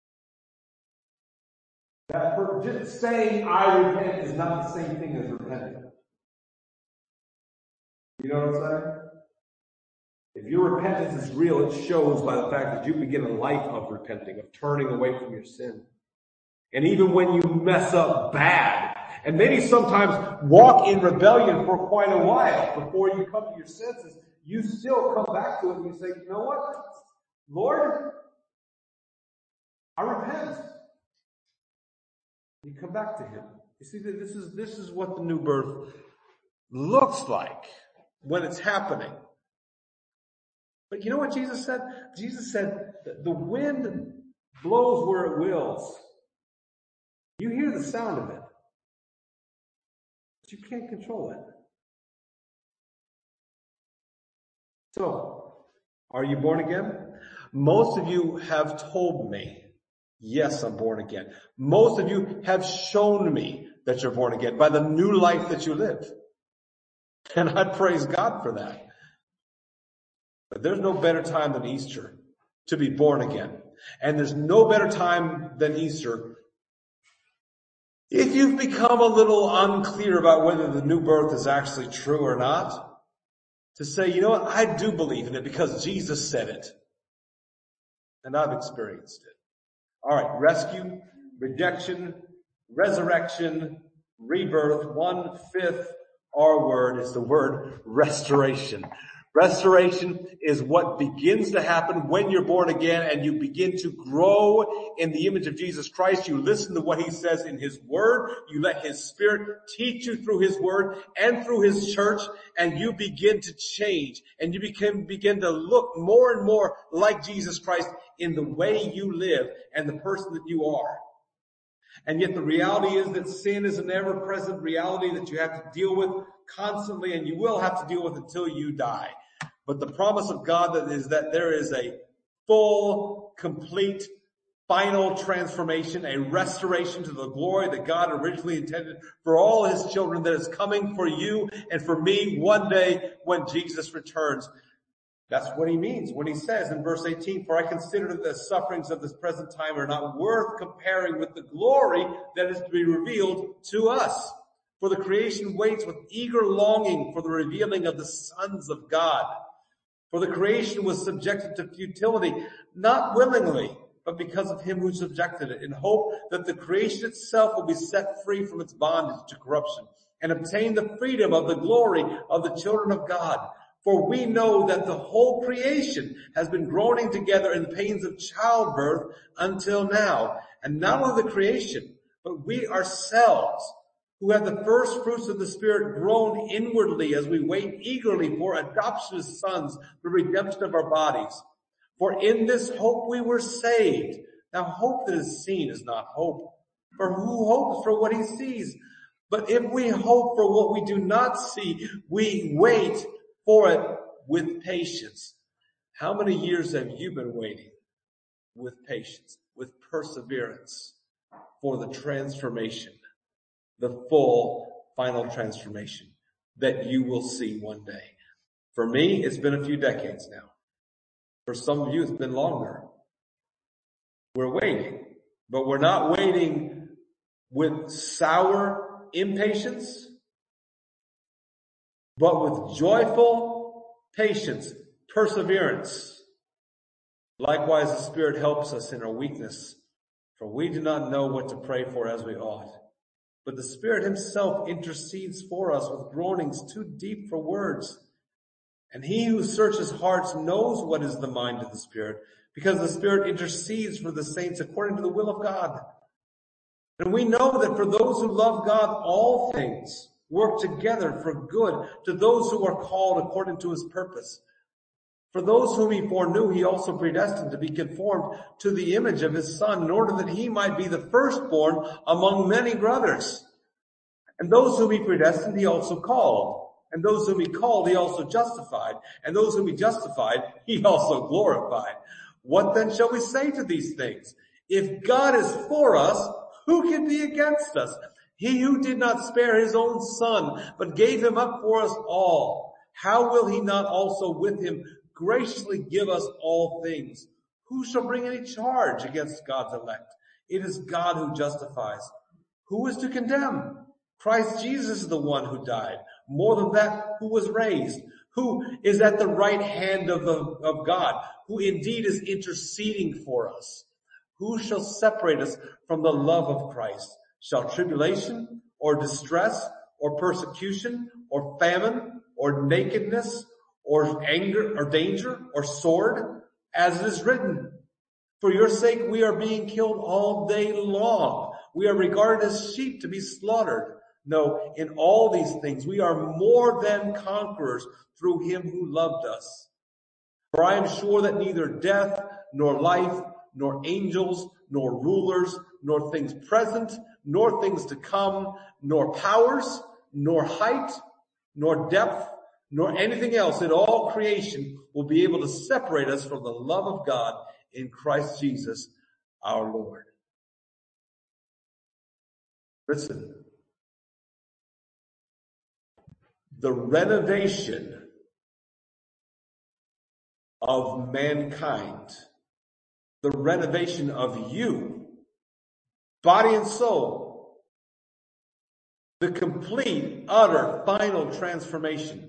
That person, just saying I repent is not the same thing as repenting. You know what I'm saying? If your repentance is real, it shows by the fact that you begin a life of repenting, of turning away from your sin. And even when you mess up bad, and maybe sometimes walk in rebellion for quite a while before you come to your senses, you still come back to it and you say, you know what? Lord, I repent. You come back to Him. You see, this is what the new birth looks like when it's happening. But you know what Jesus said? Jesus said, the wind blows where it wills. You hear the sound of it, but you can't control it. So, are you born again? Most of you have told me, yes, I'm born again. Most of you have shown me that you're born again by the new life that you live. And I praise God for that. But there's no better time than Easter to be born again. And there's no better time than Easter if you've become a little unclear about whether the new birth is actually true or not, to say, you know what, I do believe in it because Jesus said it. And I've experienced it. All right, rescue, rejection, resurrection, rebirth. 1/5 our word is the word restoration. Restoration is what begins to happen when you're born again and you begin to grow in the image of Jesus Christ. You listen to what He says in His Word. You let His Spirit teach you through His Word and through His church, and you begin to change and you begin to look more and more like Jesus Christ in the way you live and the person that you are. And yet the reality is that sin is an ever-present reality that you have to deal with constantly, and you will have to deal with until you die. But the promise of God is that there is a full, complete, final transformation, a restoration to the glory that God originally intended for all His children that is coming for you and for me one day when Jesus returns. That's what He means when He says in verse 18, for I consider that the sufferings of this present time are not worth comparing with the glory that is to be revealed to us. For the creation waits with eager longing for the revealing of the sons of God. For the creation was subjected to futility, not willingly, but because of Him who subjected it, in hope that the creation itself will be set free from its bondage to corruption and obtain the freedom of the glory of the children of God. For we know that the whole creation has been groaning together in pains of childbirth until now. And not only the creation, but we ourselves, who have the first fruits of the Spirit, groan inwardly as we wait eagerly for adoption as sons, the redemption of our bodies. For in this hope we were saved. Now hope that is seen is not hope. For who hopes for what he sees? But if we hope for what we do not see, we wait for it with patience. How many years have you been waiting with patience, with perseverance for the transformation? The full, final transformation that you will see one day. For me, it's been a few decades now. For some of you, it's been longer. We're waiting, but we're not waiting with sour impatience, but with joyful patience, perseverance. Likewise, the Spirit helps us in our weakness, for we do not know what to pray for as we ought. But the Spirit Himself intercedes for us with groanings too deep for words. And He who searches hearts knows what is the mind of the Spirit, because the Spirit intercedes for the saints according to the will of God. And we know that for those who love God, all things work together for good to those who are called according to His purpose. For those whom He foreknew, He also predestined to be conformed to the image of His Son, in order that He might be the firstborn among many brothers. And those whom He predestined, He also called. And those whom he called, he also justified. And those whom he justified, he also glorified. What then shall we say to these things? If God is for us, who can be against us? He who did not spare his own son, but gave him up for us all, how will he not also with him graciously give us all things? Who shall bring any charge against God's elect? It is God who justifies. Who is to condemn? Christ Jesus is the one who died. More than that, who was raised, who is at the right hand of God, who indeed is interceding for us. Who shall separate us from the love of Christ? Shall tribulation or distress or persecution or famine or nakedness or anger or danger or sword? As it is written, for your sake we are being killed all day long. We are regarded as sheep to be slaughtered. No, in all these things we are more than conquerors through him who loved us. For I am sure that neither death, nor life, nor angels, nor rulers, nor things present, nor things to come, nor powers, nor height, nor depth, nor anything else in all creation will be able to separate us from the love of God in Christ Jesus our Lord. Listen. The renovation of mankind, the renovation of you, body and soul, the complete, utter, final transformation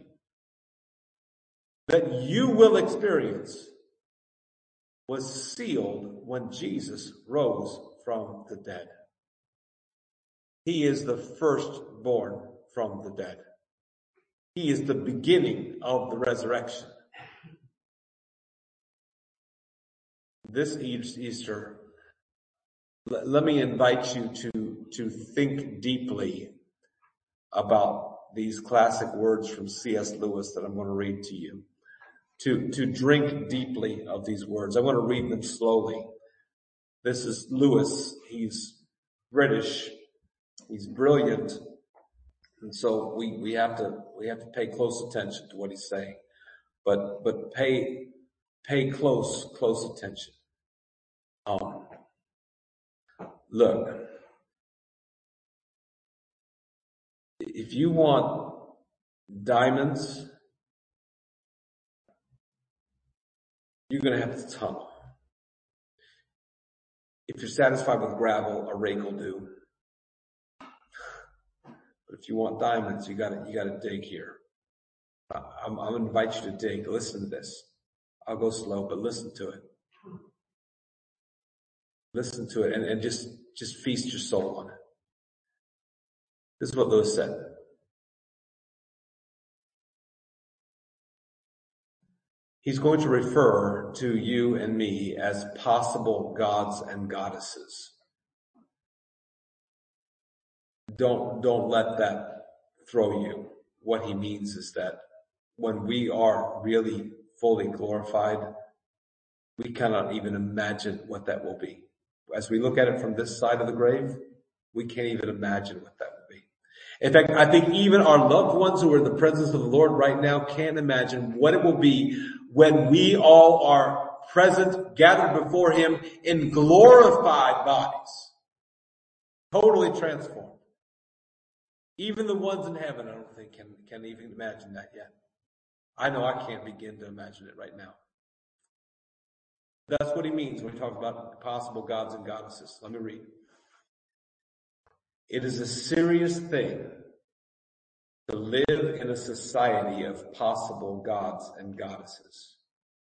that you will experience was sealed when Jesus rose from the dead. He is the firstborn from the dead. He is the beginning of the resurrection. This Easter, let me invite you to think deeply about these classic words from C.S. Lewis that I'm going to read to you. To drink deeply of these words. I want to read them slowly. This is Lewis. He's British. He's brilliant. And so we have to pay close attention to what he's saying. But pay close attention. Look, if you want diamonds, you're going to have to tunnel. If you're satisfied with gravel, a rake will do. But if you want diamonds, you gotta dig here. I'm going to invite you to dig. Listen to this. I'll go slow, but listen to it. Listen to it and just feast your soul on it. This is what Lewis said. He's going to refer to you and me as possible gods and goddesses. Don't let that throw you. What he means is that when we are really fully glorified, we cannot even imagine what that will be. As we look at it from this side of the grave, we can't even imagine what that will be. In fact, I think even our loved ones who are in the presence of the Lord right now can't imagine what it will be when we all are present, gathered before him in glorified bodies. Totally transformed. Even the ones in heaven, I don't think can even imagine that yet. I know I can't begin to imagine it right now. That's what he means when he talks about possible gods and goddesses. Let me read. It is a serious thing to live in a society of possible gods and goddesses.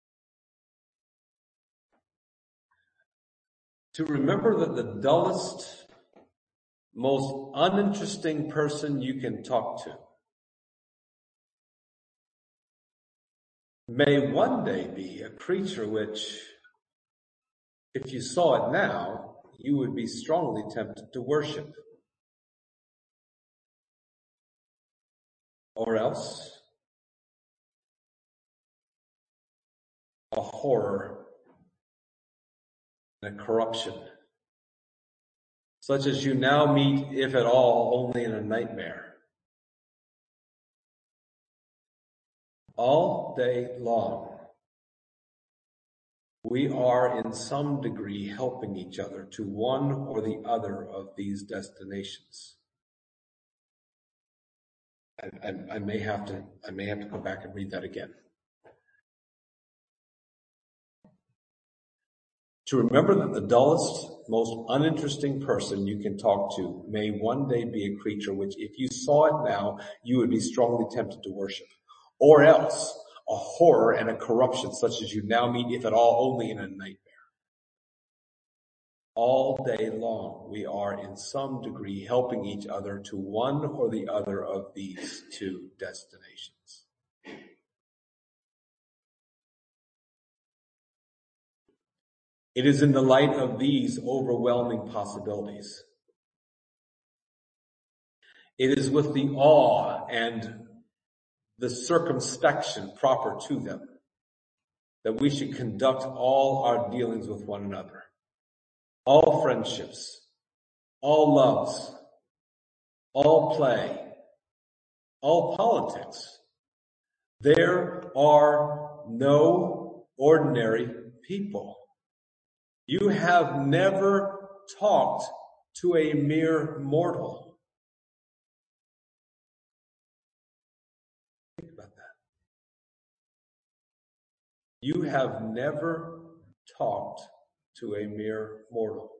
To remember that the dullest, most uninteresting person you can talk to may one day be a creature which, if you saw it now, you would be strongly tempted to worship. Or else, a horror and a corruption, such as you now meet, if at all, only in a nightmare. All day long, we are in some degree helping each other to one or the other of these destinations. I may have to go back and read that again. To remember that the dullest, most uninteresting person you can talk to may one day be a creature which, if you saw it now, you would be strongly tempted to worship. Or else, a horror and a corruption such as you now meet, if at all, only in a nightmare. All day long, we are in some degree helping each other to one or the other of these two destinations. It is in the light of these overwhelming possibilities. It is with the awe and the circumspection proper to them that we should conduct all our dealings with one another, all friendships, all loves, all play, all politics. There are no ordinary people. You have never talked to a mere mortal. Think about that. You have never talked to a mere mortal.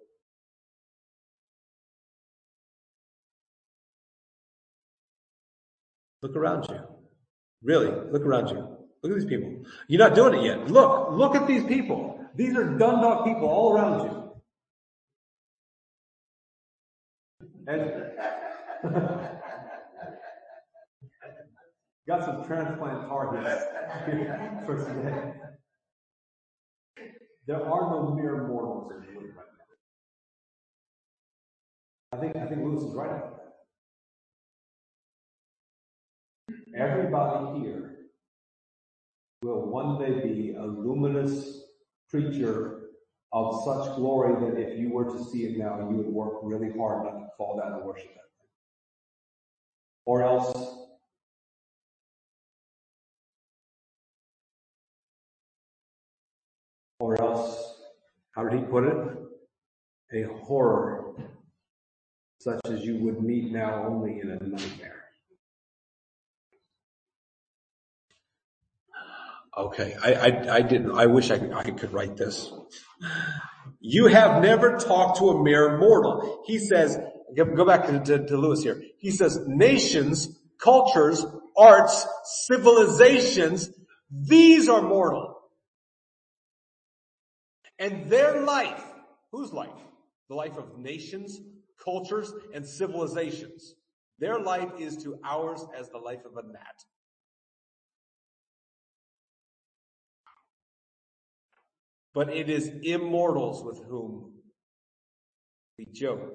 Look around you. Really, look around you. Look at these people. You're not doing it yet. Look at these people. These are Dundalk people all around you. And got some transplant targets for today. There are no mere mortals in the room right now. I think Lewis is right about that. Everybody here will one day be a luminous creature of such glory that if you were to see it now, you would work really hard not to fall down and worship that thing. Or else, how did he put it? A horror such as you would meet now only in a nightmare. Okay, I wish I could write this. You have never talked to a mere mortal. He says, go back to Lewis here. He says, nations, cultures, arts, civilizations, these are mortal. And their life, whose life? The life of nations, cultures, and civilizations. Their life is to ours as the life of a gnat. But it is immortals with whom we joke.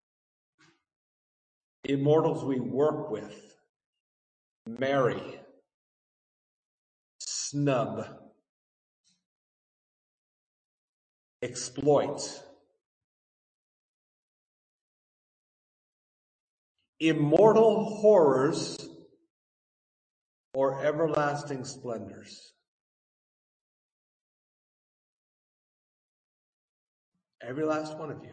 Immortals we work with, marry, snub, exploit. Immortal horrors or everlasting splendors. Every last one of you.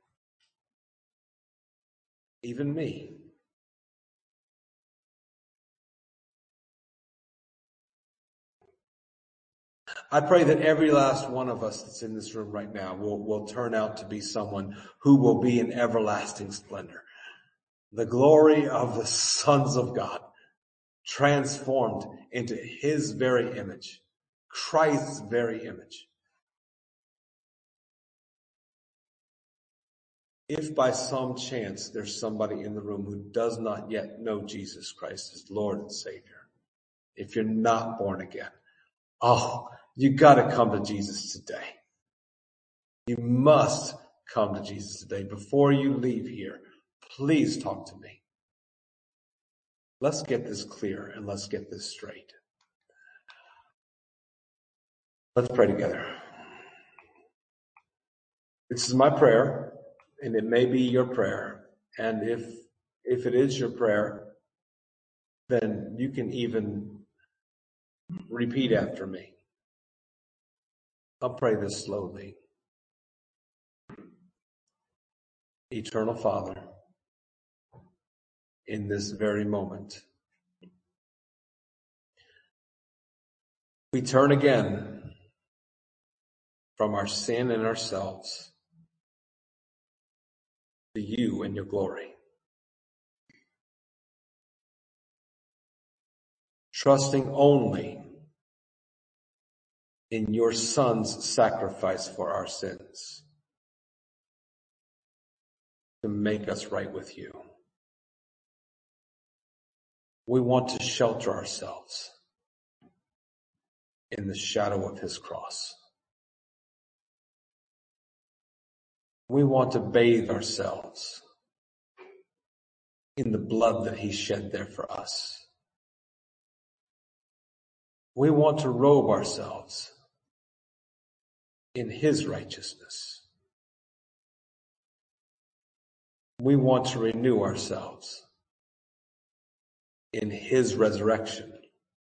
Even me. I pray that every last one of us that's in this room right now will turn out to be someone who will be in everlasting splendor. The glory of the sons of God, transformed into his very image, Christ's very image. If by some chance there's somebody in the room who does not yet know Jesus Christ as Lord and Savior, if you're not born again, you gotta come to Jesus today. You must come to Jesus today. Before you leave here, please talk to me. Let's get this clear and let's get this straight. Let's pray together. This is my prayer, and it may be your prayer. And if it is your prayer, then you can even Repeat after me. I'll pray this slowly. Eternal Father, in this very moment, we turn again from our sin and ourselves to you and your glory. Trusting only in your Son's sacrifice for our sins to make us right with you. We want to shelter ourselves in the shadow of his cross. We want to bathe ourselves in the blood that he shed there for us. We want to robe ourselves in his righteousness. We want to renew ourselves in his resurrection.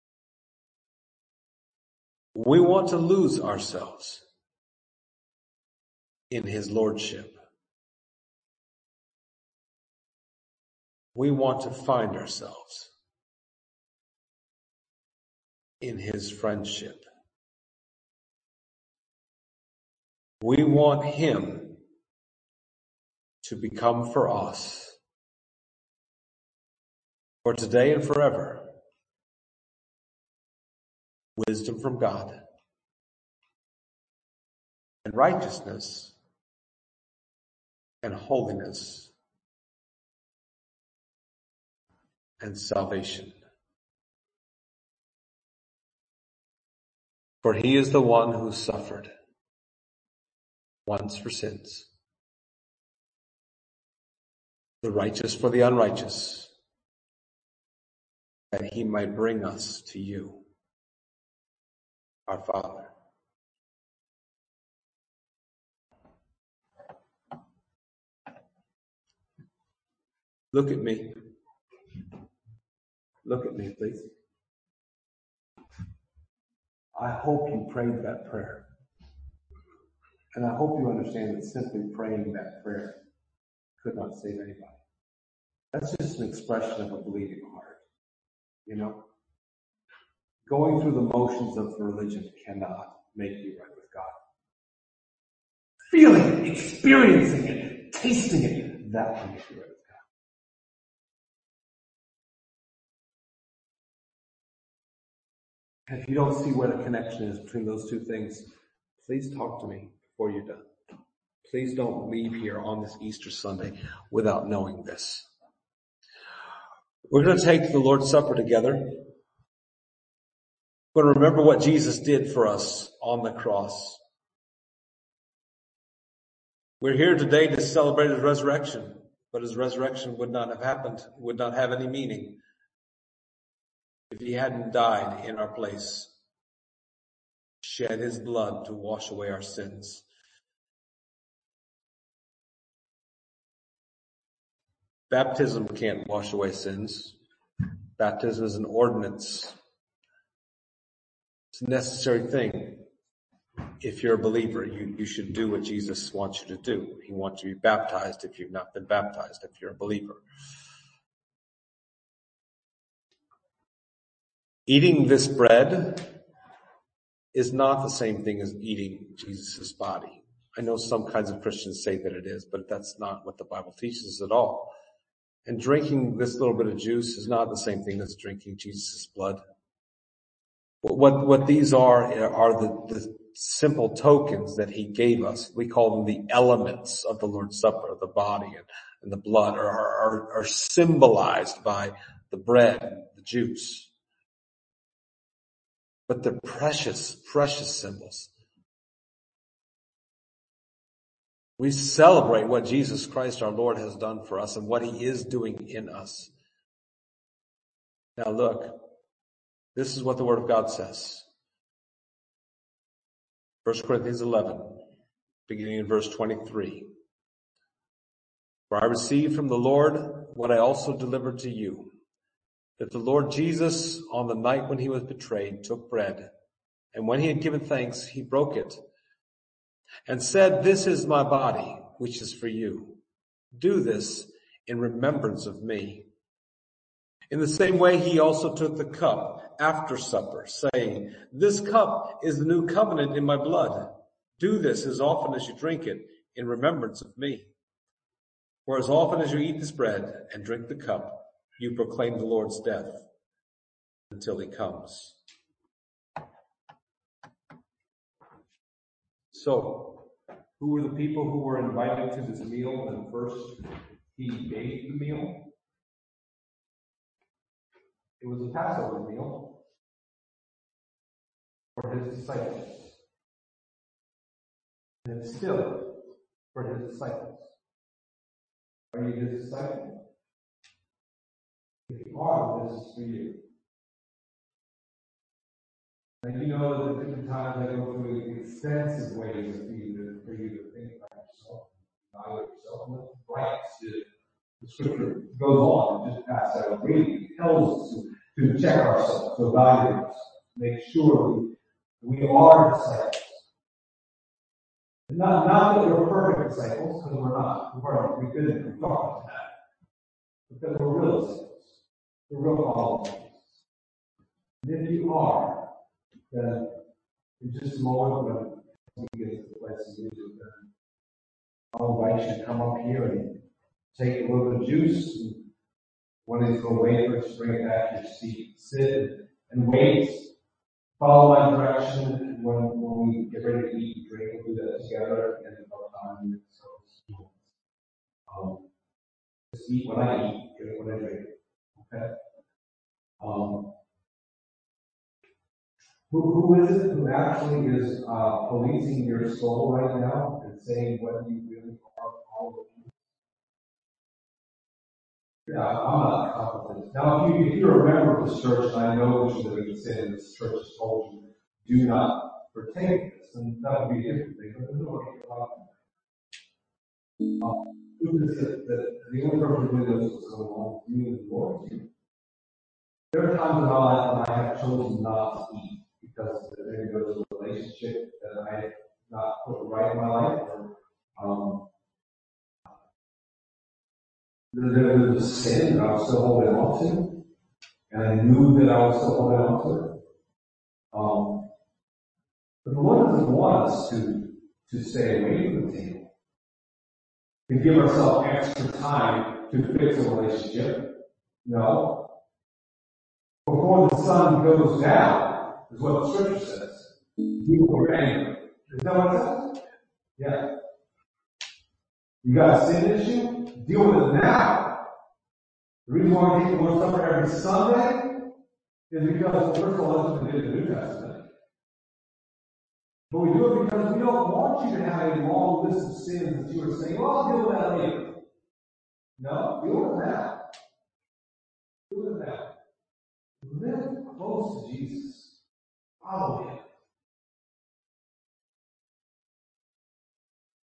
We want to lose ourselves in his lordship. We want to find ourselves in his friendship. We want him to become for us, for today and forever, wisdom from God and righteousness and holiness and salvation. For he is the one who suffered once for sins, the righteous for the unrighteous, that he might bring us to you, our Father. Look at me. Look at me, please. I hope you prayed that prayer. And I hope you understand that simply praying that prayer could not save anybody. That's just an expression of a believing heart. You know? Going through the motions of religion cannot make you right with God. Feeling it, experiencing it, tasting it, that can make you right with God. And if you don't see where the connection is between those two things, please talk to me before you're done. Please don't leave here on this Easter Sunday without knowing this. We're going to take the Lord's Supper together. We're going to remember what Jesus did for us on the cross. We're here today to celebrate his resurrection, but his resurrection would not have happened, would not have any meaning if he hadn't died in our place, shed his blood to wash away our sins. Baptism can't wash away sins. Baptism is an ordinance. It's a necessary thing. If you're a believer, you should do what Jesus wants you to do. He wants you to be baptized if you've not been baptized, if you're a believer. Eating this bread is not the same thing as eating Jesus' body. I know some kinds of Christians say that it is, but that's not what the Bible teaches at all. And drinking this little bit of juice is not the same thing as drinking Jesus' blood. What these are the simple tokens that he gave us. We call them the elements of the Lord's Supper, the body and the blood are symbolized by the bread and the juice. But they're precious, precious symbols. We celebrate what Jesus Christ our Lord has done for us and what he is doing in us. Now look, this is what the Word of God says. 1 Corinthians 11, beginning in verse 23. For I received from the Lord what I also delivered to you, that the Lord Jesus, on the night when he was betrayed, took bread, and when he had given thanks, he broke it and said, "This is my body, which is for you. Do this in remembrance of me." In the same way, he also took the cup after supper, saying, "This cup is the new covenant in my blood. Do this as often as you drink it in remembrance of me. For as often as you eat this bread and drink the cup, you proclaim the Lord's death until he comes." So, who were the people who were invited to this meal when first he gave the meal? It was a Passover meal for his disciples. And it's still for his disciples. Are you his disciple? If you are, this is for you. And you know that at different times I go through extensive ways for you to think about yourself, evaluate yourself, and that's right. The scripture goes on, just past that reading. It tells us to check ourselves, to evaluate ourselves, to make sure we are disciples. Not that we're perfect disciples, because we're not. We couldn't talk about that. Because we're real disciples. We're real followers. And if you are, then in just a moment when we get to the place of music, then I'll invite you to come up here and take a little bit of juice. And when it's going to wait for us to bring it back to your seat, sit and wait. Follow my direction. And when we get ready to eat and drink, we'll do that together at the end of our time. So, just eat when I eat, drink when I drink. Okay? Who is it who actually is policing your soul right now and saying what you really are all the time? Yeah, I'm not confident. Now, if you remember this church, and I know that you said in this church has told you, do not partake of this, then that would be a different thing, but there's no way to like that. Who is it that the only person who knows what's going on with you and the Lord? There are times in my life when I have chosen not to eat because maybe there was a relationship that I had not put right in my life, or there was a sin that I was still holding on to, and I knew that I was still holding on to it. But the Lord doesn't want us to stay away from the table, to give ourselves extra time to fix a relationship. No. Before the sun goes down, is what the scripture says. You were angry. Is that what it says? Yeah. You got a sin issue? Deal with it now. The reason why we take the Lord's Supper every Sunday is because, first of all, that's what we did in the New Testament. But we do it because we don't want you to have a long list of sins that you are saying, well, I'll deal with that later. No, deal with that. Deal with that. Live close to Jesus. Follow him.